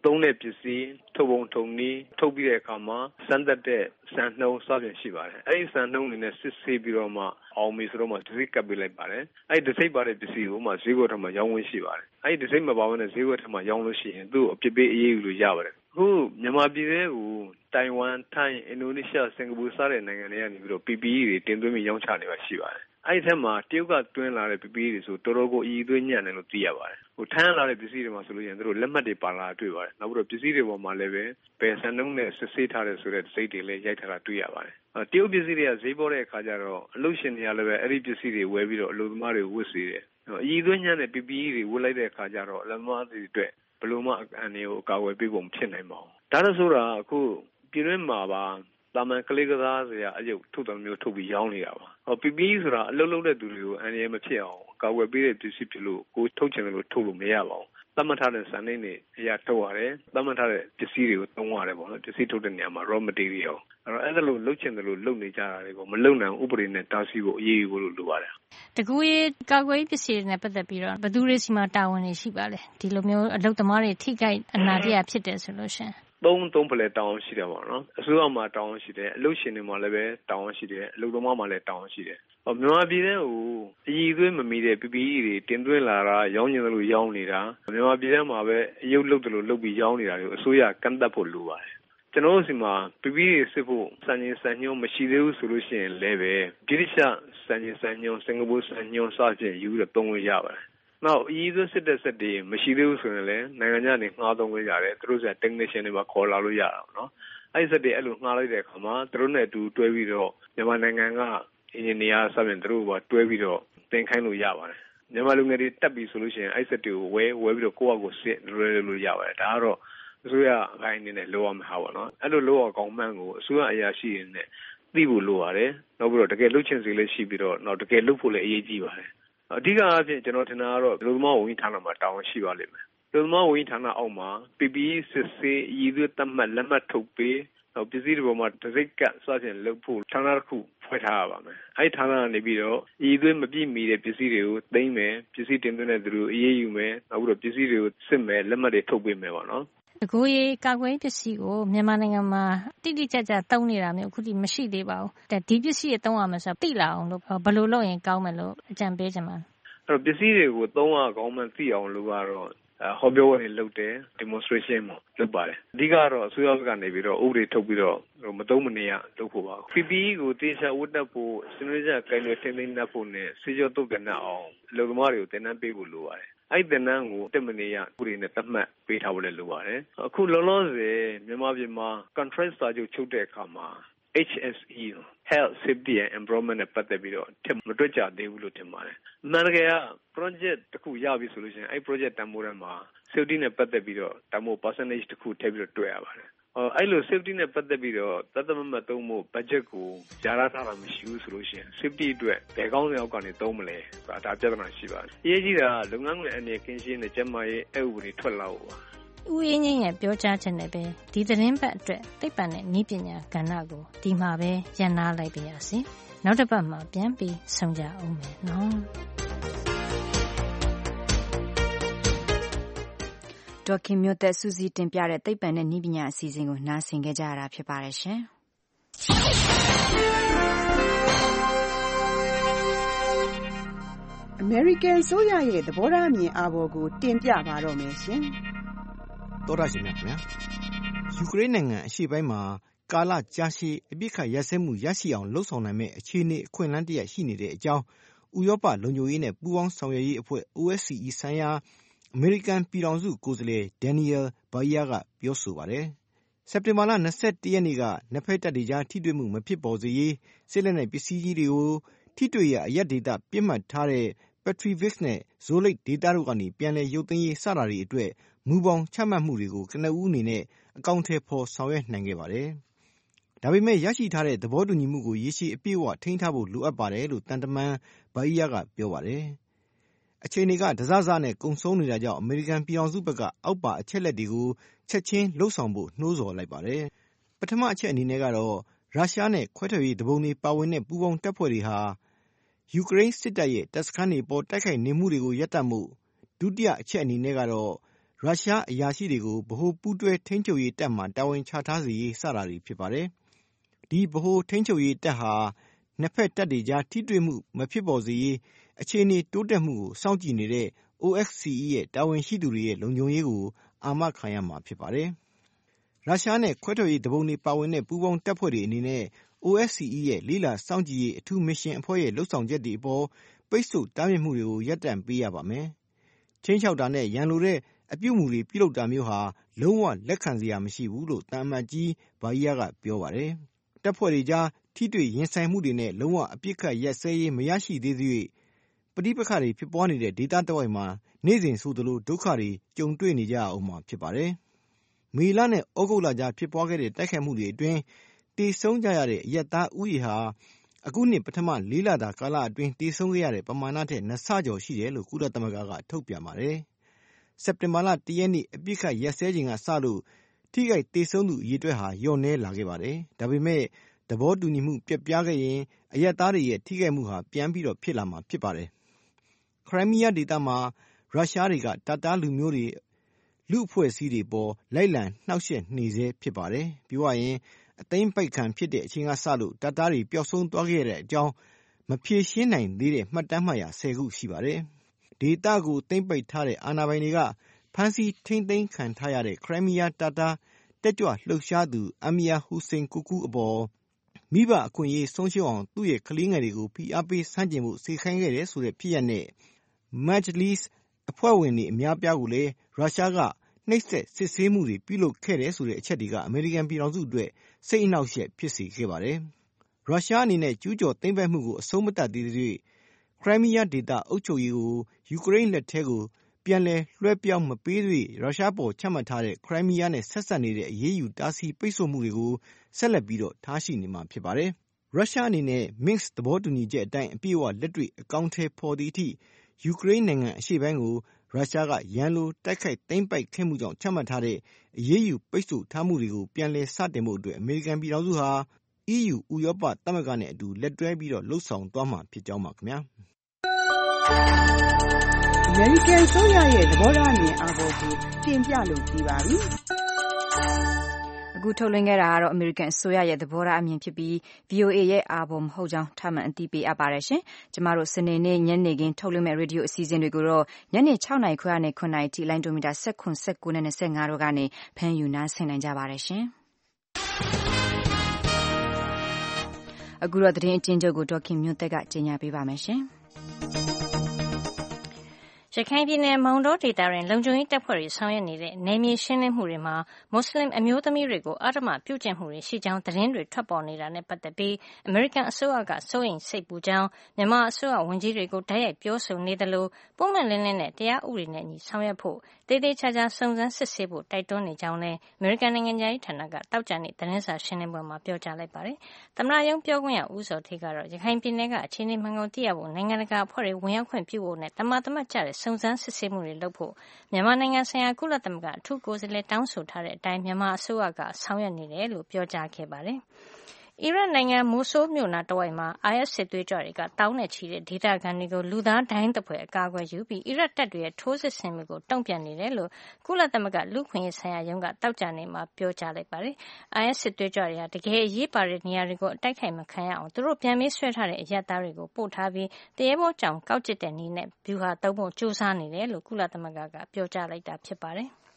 Speaker 20: သုံးတဲ့ပစ္စည်းထုတ်ပုံထုတ်နည်းထုတ်ပြီးတဲ့အခါမှာစမ်းသပ်တဲ့စံနှုန်းစပြင်ရှိပါတယ်။အဲဒီစံနှုန်းတွေနဲ့စစ်ဆေးပြီးတော့မှအောင်ပြီဆိုတော့မှတစိမ့်ကပ်ပေးလိုက်ပါတယ်။အဲဒီတစိမ့်ပါတဲ့ပစ္စည်းကိုမှဈေးကွက်ထဲမှာရောင်းဝင်ရှိပါတယ်။အဲဒီတစိမ့်မပါဘဲနဲ့ဈေးကွက်ထဲမှာရောင်းလို့ရှိရင်သူ့အပြစ်ပေးအေးအေးလို့ရပါတယ်။အခုမြန်မာပြည်ထဲကိုတိုင်ဝမ်ထိုင်းအင်ဒိုနီးရှားစင်ကာပူစတဲ့နိုင်ငံတွေကနေပြီးတော့ PPE တွေတင်သွင်းပြီးရောင်းချနေပါရှိပါတယ်။အဲဒီထက်မှာတရုတ်ကတွင်းလာတဲ့ PPE တွေဆိုတော်တော်ကိုအည်သွေးညံ့တယ်လို့သိရပါတယ်။ထိုင်းလာတဲ့ပစ္စည်းတွေမှာဆိုလို့ရင်တို့လက်မှတ်တွေပါလာတွေ့ပါတယ်။နောက်ပြီးတော့ပစ္စည်းတွေပေါ်မှာလည်းပဲဘယ်စံနှုန်းနဲ့စစ်ဆေးထားတဲ့ဆိုတဲ့စိတ်တွေလည်းရိုက်ထားတာတွေ့ရပါတယ်။တရုတ်ပစ္စည်းတွေကဈေးပေါ်တဲ့အခါကျတော့အလုပ်ရှင်တွေကလည်းပဲအဲ့ဒီပစ္စည်းတွေဝယ်ပြီးတော့အလုပ်သမားတွေဝတ်စေတယ်။အည်သွေးညံ့တဲ့ PPE တွေဝတ်လိုက်တဲ့အခါကျတော့အလုပ်သမားတွေအတွက်ဘယ်လိုမှအန်တွေကိုအကာအကွယ်ပေးဖို့မဖြစ်နိုင်ပါဘူး။ဒါလို့ဆိုတာအခုပြည်တွင်းမှာပါတာမန်ကလေးကစားစရာအယုတ်ထုတ်တယ်မျိုးထုတ်ပြီးရောင်းနေတာပါ။ PPE ဆိုတာအလုပ်လုပ်တဲ့သူတွေကိုအန်ရမဖြစ်အောင်ကာကွယ်ပေးတဲ့ပစ္စည်းဖြစ်လို့ကိုထုတ်ချင်တယ်လို့ထုတ်လို့မရပါဘူး။သတ်မှတ်ထားတဲ့စံနှုန်းတွေအရာထုတ်ရတယ်။သတ်မှတ်ထားတဲ့ပစ္စည်းတွေကိုသုံးရတယ်ပေါ့နော်။ပစ္စည်းထုတ်တဲ့နေရာမှာ raw material အဲ့ဒါလို့လုပ်ချင်တယ်လို့လုပ်နေကြတာတွေကိုမလုပ်နိုင်ဥပဒေနဲ့တားဆီးဖို့အရေးယူဖို့လိုပါတယ်
Speaker 3: ။တကူရေးကာကွယ်ရေးပစ္စည်းတွေနဲ့ပတ်သက်ပြီးတော့ဘယ်သူတွေစီမှာတာဝန်တွေရှိပါလဲ။ဒီလိုမျိုးအလုပ်သမားတွေထိခိုက်အနာတရဖြစ်တယ်ဆိုလို့ရှင်
Speaker 20: သုံးဖလဲတောင်းရှိတယ်ပေါ့နော်အစိုးရမှာတောင်းရှိတယ်အလုပ်ရှင်တွေမှာလည်းပဲတောင်းရှိတယ်အလုပ်သမားမှာလည်းတောင်းရှိတယ်မြန်မာပြည်ထဲကိုအည်သွေးမမီတဲ့ PPE တွေတင်သွင်းလာတာရောင်းကျင်တယ်လို့ရောင်းနေတာမြန်မာပြည်ထဲမှာပဲအယုတ်လုပ်တယ်လို့လုပ်ပြီးရောင်းနေတာတွေကိုအစိုးရကန့်သတ်ဖို့လိုပါတယ်ကျွန်တော်တို့စီမှာ PPE စစ်ဖို့စံချိန်စံညွှန်းမရှိသေးဘူးဆိုလို့ရှိရင်လည်းပဲဗြိတိရှစံချိန်စံညွှန်းစင်ကာပူစံညွှန်းစသဖြင့်ယူပြီးသုံးလို့ရပါတယ်နောက်အည်သွေးစစ်တဲ့စက်တွေမရှိသေးဘူးဆိုရင်လည်းနိုင်ငံခြားနေငှားသုံးလို့ရတယ်သူတို့က technician တွေပါခေါ်လာလို့ရတာပေါ့နော်အဲ့ဒီစက်တွေအဲ့လိုငှားလိုက်တဲ့အခါမှာသူတို့နဲ့အတူတွဲပြီးတော့မြန်မာနိုင်ငံကအင်ဂျင်နီယာစသဖြင့်သူတို့ကတွဲပြီးတော့သင်ခိုင်းလို့ရပါတယ်မြန်မာလူငယ်တွေတက်ပြီဆိုလို့ရှိရင်အဲ့စက်တွေကိုဝဲပြီးတော့ကိုယ့်အကူစစ်လွယ်လို့ရပါတယ်ဒါကတော့အစိုးရအပိုင်းအနေနဲ့လိုရမှာပါနော်အဲ့လိုလိုအောင်ကောင်းမှန်းကိုအစိုးရအရာရှိတွေနဲ့သိဖို့လိုပါတယ်နောက်ပြီးတော့တကယ်လုပ်ချင်စိတ်လည်းရှိပြီးတော့နောက်တကယ်လုပ်ဖို့လည်းအရေးကြီးပါတယ်အဓိကအားဖြင့်ကျွန်တော်ထင်တာကတော့လူသမားဝန်ကြီးဌာနမှာတာဝန်ရှိပါလိမ့်မယ်လူသမားဝန်ကြီးဌာနအောက်မှာ PPE စစ်ဆေးရည်သွေးသတ်မှတ်လက်မှတ်ထုတ်ပေးနောက်ပစ္စည်းတွေပေါ်မှာတစိမ့်ကပ်စသဖြင့်လုပ်ဖို့ဌာနတစ်ခုဖွဲ့ထားရပါမယ်အဲ့ဒီဌာနကနေပြီးတော့ရည်သွေးမပြည့်မီတဲ့ပစ္စည်းတွေကိုသိမ်းမယ်ပစ္စည်းတင်သွင်းတဲ့သူတွေကိုအေးအေးယူမယ်နောက်ပြီးတော့ပစ္စည်းတွေကိုစစ်မယ်လက်မှတ်တွေထုတ်ပေးမယ်ပေါ့နော်
Speaker 3: တကူရေးကာကွယ်ပစ္စည်းကိုမြန်မာနိုင်ငံမှာတိတိကျကျသုံးနေတာမျိုးအခုထိမရှိသေးပါဘူးဒီပစ္စည်းတွေသုံးရမယ်ဆိုတော့သိလာအောင်လို့ဘယ်လိုလုပ်ရင်ကောင်းမယ်လို့အကြံပေးချင်ပါ
Speaker 20: အဲ့ပစ္စည်းတွေကိုသုံးရကောင်းမှသိအောင်လို့ကတော့ဟောပြောဝင်လုပ်တယ် demonstration လုပ်ပါတယ်အဓိကတော့အစိုးရကနေပြီးတော့ဥပဒေထုတ်ပြီးတော့မသုံးမနေရလုပ်ဖို့ပါ PPE ကိုတေချာဝတ်တတ်ဖို့စနစ်ကျကိုင်တွယ်ထိန်းသိမ်းတတ်ဖို့နဲ့ဆေးကြောတုတ်ကနအောင်လူသမားတွေကိုသင်တန်းပေးဖို့လိုပါတယ်အဲ့ဒီသင်တန်းကိုတက်မနေရဥပဒေနဲ့သတ်မှတ်ပေးထားဖို့လည်းလိုပါတယ်အခုလောလောဆယ်မြန်မာပြည်မှာ contract စာချုပ်ချုပ်တဲ့အခါမှာHSE Health Safety and Environment နဲ့ပတ်သက်ပြီးတော့ထပ်မတွက်ကြသေးဘူးလို့ထင်ပါတယ်။မှန်တကယ်က project တစ်ခုရပြီဆိုလို့ရှိရင်အဲ့ project တန်ဖိုးထဲမှာ safety နဲ့ပတ်သက်ပြီးတော့တန်ဖိုး percentage တစ်ခုထည့်ပြီးတော့တွက်ရပါတယ်။အဲ့လို safety နဲ့ပတ်သက်ပြီးတော့သတ်သတ်မှတ်သုံးဖို့ budget ကိုကြာရထားတာမရှိဘူးဆိုလို့ရှိရင် safety အတွက်ဘယ်ကောင်းတဲ့အောက်ကနေသုံးမလဲဆိုတာဒါပြဿနာရှိပါတယ်။အရေးကြီးတာကလုပ်ငန်းခွင်အနေနဲ့ကင်းရှင်းတဲ့ကျန်းမာရေးအဥပဒေထွက်လာဖို့ပါ
Speaker 3: ဦးအေးငင်းရဲ့ပြောကြားချက်နဲ့ပဲဒီသတင်းပတ်အတွက်သိပ္ပံနဲ့နည်းပညာကဏ္ဍကိုဒီမှာပဲရပ်နားလိုက်ပါရစေ။နောက်တစ်ပတ်မှာပြန်ပြီးဆုံကြအောင်မယ်နော်
Speaker 2: ။ဒေါက်ခင်မျိုးသက်စူးစီးတင်ပြတဲ့သိပ္ပံနဲ့နည်းပညာအစီအစဉ်ကိုနားဆင်ခဲ့ကြရတာဖြစ်ပါတယ်ရှင်။
Speaker 18: အမေရိကန်ဆိုရရဲ့သဘောထားအမြင်အာဘော်ကိုတင်ပြပါတော့မယ်ရှင်။
Speaker 21: တော်ရရှိမြခင်ဗျာယူကရိန်းနိုင်ငံအရှေ့ပိုင်းမှာကာလကြာရှည်အပြစ်ခတ်ရစဲမှုရရှိအောင်လှုံ့ဆော်နိုင်မဲ့အခြေအနေအခွင့်အလမ်းတရရှိနေတဲ့အကြောင်းဥရောပလုံခြုံရေးနဲ့ပူးပေါင်းဆောင်ရွက်ရေးအဖွဲ့ OSCE ဆိုင်ရာအမေရိကန်ပြည်ထောင်စုကိုယ်စားလှယ် Daniel Baia ကပြောဆိုပါတယ်။စက်တင်ဘာလ21ရက်နေ့ကနှစ်ဖက်တပ်တွေကြားထိတွေ့မှုမဖြစ်ပေါ်စေရေးစစ်လက်နက်ပစ္စည်းကြီးတွေကိုထိတွေ့ရအရက်ဒေတာပြစ်မှတ်ထားတဲ့ Petrievsk နဲ့ Zolik ဒေတာတို့ကနေပြန်လည်ရုပ်သိမ်းရေးစတာတွေအတွက်မူပေါင်းချမှတ်မှုတွေကိုကနဦးအနေနဲ့အကောင့်ထဲပေါ်ဆောင်ရွက်နိုင်ခဲ့ပါတယ်။ဒါပေမဲ့ရရှိထားတဲ့သဘောတူညီမှုကိုရေရှည်အပြည့်အဝထိန်းထားဖို့လိုအပ်ပါတယ်လို့တန်တမန်ဘာအီယာကပြောပါတယ်။အခြေအနေကဒဇဇနဲ့ကုံဆုံးနေတာကြောင့်အမေရိကန်ပြည်ထောင်စုဘက်ကအောက်ပါအချက်လက်တွေကိုချက်ချင်းလှုပ်ဆောင်ဖို့နှိုးဆော်လိုက်ပါတယ်။ပထမအချက်အနေနဲ့ကတော့ရုရှားနဲ့ခွဲထွက်ရေးတပုံတွေပါဝင်တဲ့ပူးပေါင်းတပ်ဖွဲ့တွေဟာယူကရိန်းစစ်တပ်ရဲ့တပ်စခန်းတွေပေါ်တိုက်ခိုက်နေမှုတွေကိုရပ်တန့်မှုဒုတိယအချက်အနေနဲ့ကတော့ရုရှားအရာရှိတွေကိုဗဟိုပူးတွဲထိန်းချုပ်ရေးတပ်မှတာဝန်ချထားစေရေးစတာတွေဖြစ်ပါတယ်။ဒီဗဟိုထိန်းချုပ်ရေးတပ်ဟာနှစ်ဖက်တပ်တွေကြားထိတွေ့မှုမဖြစ်ပေါ်စေရေးအခြေအနေတိုးတက်မှုကိုစောင့်ကြည့်နေတဲ့ OSCE ရဲ့တာဝန်ရှိသူတွေရဲ့လုံခြုံရေးကိုအာမခံရမှာဖြစ်ပါတယ်။ရုရှားနဲ့ခွဲထွက်ရေးသူပုန်တွေပါဝင်တဲ့ပူးပေါင်းတပ်ဖွဲ့တွေအနေနဲ့ OSCE ရဲ့လေ့လာစောင့်ကြည့်ရေးအထူးမစ်ရှင်အဖွဲ့ရဲ့လုပ်ဆောင်ချက်တွေအပေါ်ပိတ်ဆို့တားမြစ်မှုတွေကိုရပ်တန့်ပေးရပါမယ်။ချင်းချောက်တာနဲ့ရန်လိုတဲ့အပြုအမူတွေပြုလုပ်တာမျိုးဟာလုံးဝလက်ခံစရာမရှိဘူးလို့သံအမတ်ကြီးဘာရီယာကပြောပါတယ်။တပ်ဖွဲ့တွေကြားထိတွေ့ရင်ဆိုင်မှုတွေနဲ့လုံးဝအပြစ်ခတ်ရပ်စဲရေးမရရှိသေးသေး၍ပဋိပက္ခတွေဖြစ်ပွားနေတဲ့ဒေသတစ်ဝိုက်မှာနေ့စဉ်ဆိုသလိုဒုက္ခတွေကြုံတွေ့နေကြအောင်မှာဖြစ်ပါတယ်။မေလနဲ့ဩဂုတ်လကြားဖြစ်ပွားခဲ့တဲ့တိုက်ခိုက်မှုတွေအတွင်းတေဆုံးကြရတဲ့အရပ်သားဥယေဟာအခုနှစ်ပထမ4လတာကာလအတွင်းတေဆုံးခဲ့ရတဲ့ပမာဏထက်2ဆကျော်ရှိတယ်လို့ကုလသမဂ္ဂကထုတ်ပြန်ပါတယ်။စက်တင်ဘာလ1ရက်နေ့အပြစ်ခတ်ရက်စဲချိန်ကစလို့ထိခိုက်တေဆုံးသူအရေအတွက်ဟာလျော့နည်းလာခဲ့ပါတယ်။ဒါပေမဲ့သဘောတူညီမှုပြတ်ပြားခဲ့ရင်အရပ်သားတွေရဲ့ထိခိုက်မှုဟာပြန်ပြီးတော့ဖြစ်လာမှာဖြစ်ပါတယ်။ခရိုင်းမီးယားဒေသမှာရုရှားတွေကတာတာလူမျိုးတွေလူအဖွဲ့အစည်းတွေပေါ်လိုက်လံနှောက်ယှက်နေစေဖြစ်ပါတယ်။ပြောရရင်အသိမ်းပိုက်ခံဖြစ်တဲ့အချိန်ကစလို့တာတာတွေပျောက်ဆုံးသွားခဲ့တဲ့အကြောင်းမဖြေရှင်းနိုင်သေးတဲ့မှတ်တမ်းမှတ်ရာ10ခုရှိပါတယ်။ဒေသကိုသိမ်းပိုက်ထားတဲ့အာဏာပိုင်တွေကဖမ်းဆီးထိမ့်သိမ်းခံထားရတဲ့ခရိုင်းမီးယားတာတာတက်ကြွလှုပ်ရှားသူအမီယာဟူစိန်ကူကူအပေါ်မိဘအခွင့်အရေးဆုံးရှုံးအောင်သူ့ရဲ့ကလေးငယ်တွေကိုဖိအားပေးဆန့်ကျင်ဖို့စေခိုင်းခဲ့တယ်ဆိုတဲ့ဖြစ်ရပ်နဲ့Majlisအဖွဲ့ဝင်တွေအများပြားကိုလည်းရုရှားကနှိပ်စက်စစ်ဆေးမှုတွေပြုလုပ်ခဲ့တယ်ဆိုတဲ့အချက်တွေကအမေရိကန်ပြည်ထောင်စုအတွက်စိတ်အနှောက်အယှက်ဖြစ်စေခဲ့ပါတယ်။ရုရှားအနေနဲ့ကျူးကျော်သိမ်းပိုက်မှုကိုအဆုံးမသတ်သေးသေးခရိုင်းမီးယားဒေသအုပ်ချုပ်ရေးကိုယူကရိန်းလက်ထဲကိုပြန်လည်လွှဲပြောင်းမပေးသေးရုရှားပေါ်ချမှတ်ထားတဲ့ခရိုင်းမီးယားနဲ့ဆက်စပ်နေတဲ့အရေးယူတားဆီးပိတ်ဆို့မှုတွေကိုဆက်လက်ပြီးတော့ထားရှိနေမှာဖြစ်ပါတယ်။ရုရှားအနေနဲ့ Minsk သဘောတူညီချက်အတိုင်းအပြည့်အဝလက်တွေ့အကောင့်ထဲပေါ်သည့်အထိယူကရိန်းနိုင်ငံအရှေ့ပိုင်းကိုရုရှားကရန်လိုတိုက်ခိုက်သိမ်းပိုက်ခဲ့မှုကြောင့်ချမှတ်ထားတဲ့အရေးယူပိတ်ဆို့ထားမှုတွေကိုပြန်လည်စတင်ဖို့အတွက်အမေရိကန်ပြည်ထောင်စုဟာ EU ဥရောပသမဂ္ဂနဲ့အတူလက်တွဲပြီးတော့လှုပ်ဆောင်သွားမှာဖြစ်ကြောင်းပါခင်ဗျာ။
Speaker 1: အမေရိကန်ဆိုရရဲ့သဘောထားအမြင်အာဘော်ကိုတင်ပြလို့ပြီးပါပြီ။
Speaker 2: အခုထုတ်လွှင့်ခဲ့တာကတော့အမေရိကန်အစိုးရရဲ့သဘောထားအမြင်ဖြစ်ပြီး VOA ရဲ့အာဘော်မဟုတ်ကြောင်းထပ်မံအသိပေးအပ်ပါတယ်ရှင်။ကျမတို့စနေနေ့ညနေခင်းထုတ်လွှင့်မဲ့ရေဒီယိုအစီအစဉ်တွေကိုတော့ညနေ6နာရီခွဲကနေ9နာရီထိလိုင်းဒိုမီတာ19 19နဲ့25တို့ကနေဖမ်းယူနားဆင်နိုင်ကြပါတယ်ရှင်။အခုတော့သတင်းအကျဉ်းချုပ်ကိုဒေါက်ခင်မျိုးသက်ကကြေညာပေးပါမယ်ရှင်။
Speaker 3: ရခိုင်ပြည်နယ်မောင်တောဒေသတွင်လုံခြုံရေးတပ်ဖွဲ့တွေဆောင်ရွက်နေတဲ့နယ်မြေရှင်းလင်းမှုတွေမှာမွတ်စလင်အမျိုးသမီးတွေကိုအဓမ္မပြုကျင့်မှုတွေရှိကြောင်းသတင်းတွေထွက်ပေါ်နေတာနဲ့ပတ်သက်ပြီးအမေရိကန်အစိုးရကစိုးရိမ်စိတ်ပူကြောင်းမြန်မာအစိုးရဝန်ကြီးတွေကိုတိုက်ရိုက်ပြောဆိုနေသလိုပုံမှန်လင်းလင်းနဲ့တရားဥပဒေနဲ့အညီဆောင်ရွက်ဖို့တေးသေးချာချာစုံစမ်းစစ်ဆေးဖို့တိုက်တွန်းနေကြောင်းလည်းအမေရိကန်နိုင်ငံသားရေးဌာနကတောက်ကြနေ့သတင်းစာရှင်းလင်းပွဲမှာပြောကြားလိုက်ပါတယ်။သမ္မတရုံးပြောခွင့်ရဦးဇော်ဌေးကတော့ရခိုင်ပြည်နယ်ကအခြေအနေမှန်ကိုသိရဖို့နိုင်ငံတကာအဖွဲ့တွေဝင်ရောက်ခွင့်ပြုဖို့နဲ့တမန်ကျတဲ့စုံစမ်းစစ်ဆေးမှုတွေလုပ်ဖို့မြန်မာနိုင်ငံဆိုင်ရာကုလသမဂ္ဂအထူးကိုယ်စားလှယ်တောင်းဆိုထားတဲ့အတိုင်းမြန်မာအစိုးရကဆောင်ရွက်နေတယ်လို့ပြောကြားခဲ့ပါတယ်။အီရတ်နိုင်ငံမိုဆူးမြို့နားတဝိုက်မှာ IS စစ်သွေးကြွတွေကတောင်းနဲ့ချီတဲ့ဒေသခံတွေကိုလူသားဒိုင်းသဖွယ်အကာအကွယ်ယူပြီးအီရတ်တပ်တွေရဲ့ထိုးစစ်ဆင်မှုကိုတုံ့ပြန်နေတယ်လို့ကုလသမဂ္ဂလူ့အခွင့်အရေးဆိုင်ရာရုံးကတောက်ကြနေမှာပြောကြားလိုက်ပါတယ်။ IS စစ်သွေးကြွတွေဟာတကယ်အရေးပါတဲ့နေရာတွေကိုအတိုက်ခိုက်မခံရအောင်သူတို့ပြန်ပြီးဆွဲထားတဲ့အရပ်သားတွေကိုပို့ထားပြီးတရေဘောကြောင်ကောက်ကျစ်တဲ့နည်းနဲ့ဗျူဟာသုံးဖို့ကြိုးစားနေတယ်လို့ကုလသမဂ္ဂကပြောကြားလိုက်တာဖြစ်ပါတယ်။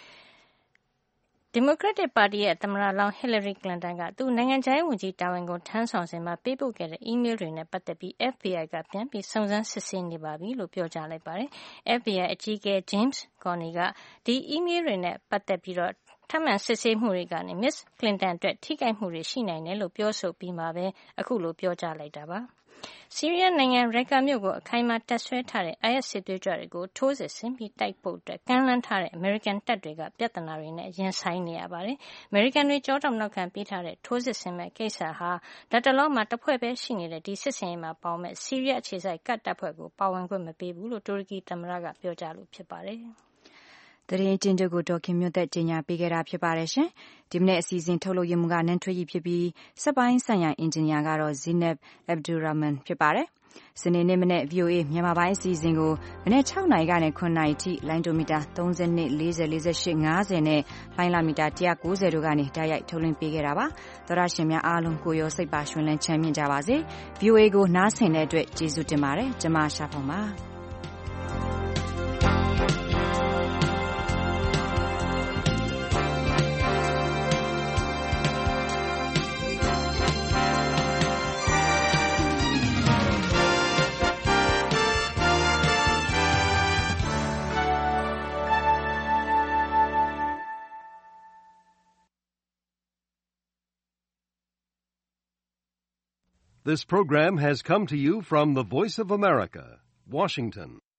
Speaker 3: ဒီမိုကရက်တစ်ပါတီရဲ့သမ္မတလောင်းဟီလရီကလင်တန်ကသူနိုင်ငံခြားရေးဝန်ကြီးတာဝန်ကိုထမ်းဆောင်စဉ်မှာပေးပို့ခဲ့တဲ့အီးမေးလ်တွေနဲ့ပတ်သက်ပြီး FBI ကပြန်ပြီးစုံစမ်းစစ်ဆေးနေပါပြီလို့ပြောကြားလိုက်ပါတယ်။ FBI အကြီးအကဲ James Comey ကဒီအီးမေးလ်တွေနဲ့ပတ်သက်ပြီးတော့ထပ်မံစစ်ဆေးမှုတွေကနေ Miss Clinton အတွက်ထိခိုက်မှုတွေရှိနိုင်တယ်လို့ပြောဆိုပြီးမှပဲအခုလိုပြောကြားလိုက်တာပါ။ဆီးရီးယားနိုင်ငံရိုက်ကာမြို့ကိုအခိုင်အမာတပ်ဆွဲထားတဲ့ IS စစ်သွေးကြွတွေကိုထိုးစစ်ဆင်ပြီးတိုက်ဖို့ကမ်းလှမ်းထားတဲ့အမေရိကန်တပ်တွေကပြဿနာတွေနဲ့ရင်ဆိုင်နေရပါတယ်။အမေရိကန်တွေကြောတောင်နောက်ခံပေးထားတဲ့ထိုးစစ်ဆင်မဲ့ကိစ္စဟာလတ်တလောမှာတစ်ဖွဲ့ပဲရှိနေတဲ့ဒီစစ်ဆင်ရေးမှာပေါင်းမဲ့ဆီးရီးယားအခြေစိုက်ကတ်တပ်ဖွဲ့ကိုပါဝင်ခွင့်မပေးဘူးလို့တူရကီသမ္မတကပြောကြားလို့ဖြစ်ပါတယ်။
Speaker 2: သတင်းကျဉ်းချုပ်ကိုဒေါက်ခင်မြတ်သက်ကြီးညာပေးခဲ့တာဖြစ်ပါတယ်ရှင်။ဒီမနေ့အစီအစဉ်ထုတ်လုပ်ရမှုကနန်းထွေးကြီးဖြစ်ပြီးစက်ပိုင်းဆိုင်ရာအင်ဂျင်နီယာကတော့ Zineb Abdulrahman ဖြစ်ပါတယ်။စနေနေ့မနေ့ VOA မြန်မာပိုင်းအစီအစဉ်ကိုမနေ့6နာရီကနေ9နာရီထိလိုင်းဒိုမီတာ32 40 48 50နဲ့လိုင်းလာမီတာ190တို့ကနေတိုက်ရိုက်ထုတ်လွှင့်ပေးခဲ့တာပါသောရရှင်များအားလုံးကိုရောစိတ်ပါရှင်လန်းချမ်းမြေ့ကြပါစေ VOA ကိုနားဆင်တဲ့အတွက်ကျေးဇူးတင်ပါတယ်ကျွန်မရှာဖောင်ပါ
Speaker 6: This program has come to you from the Voice of America, Washington.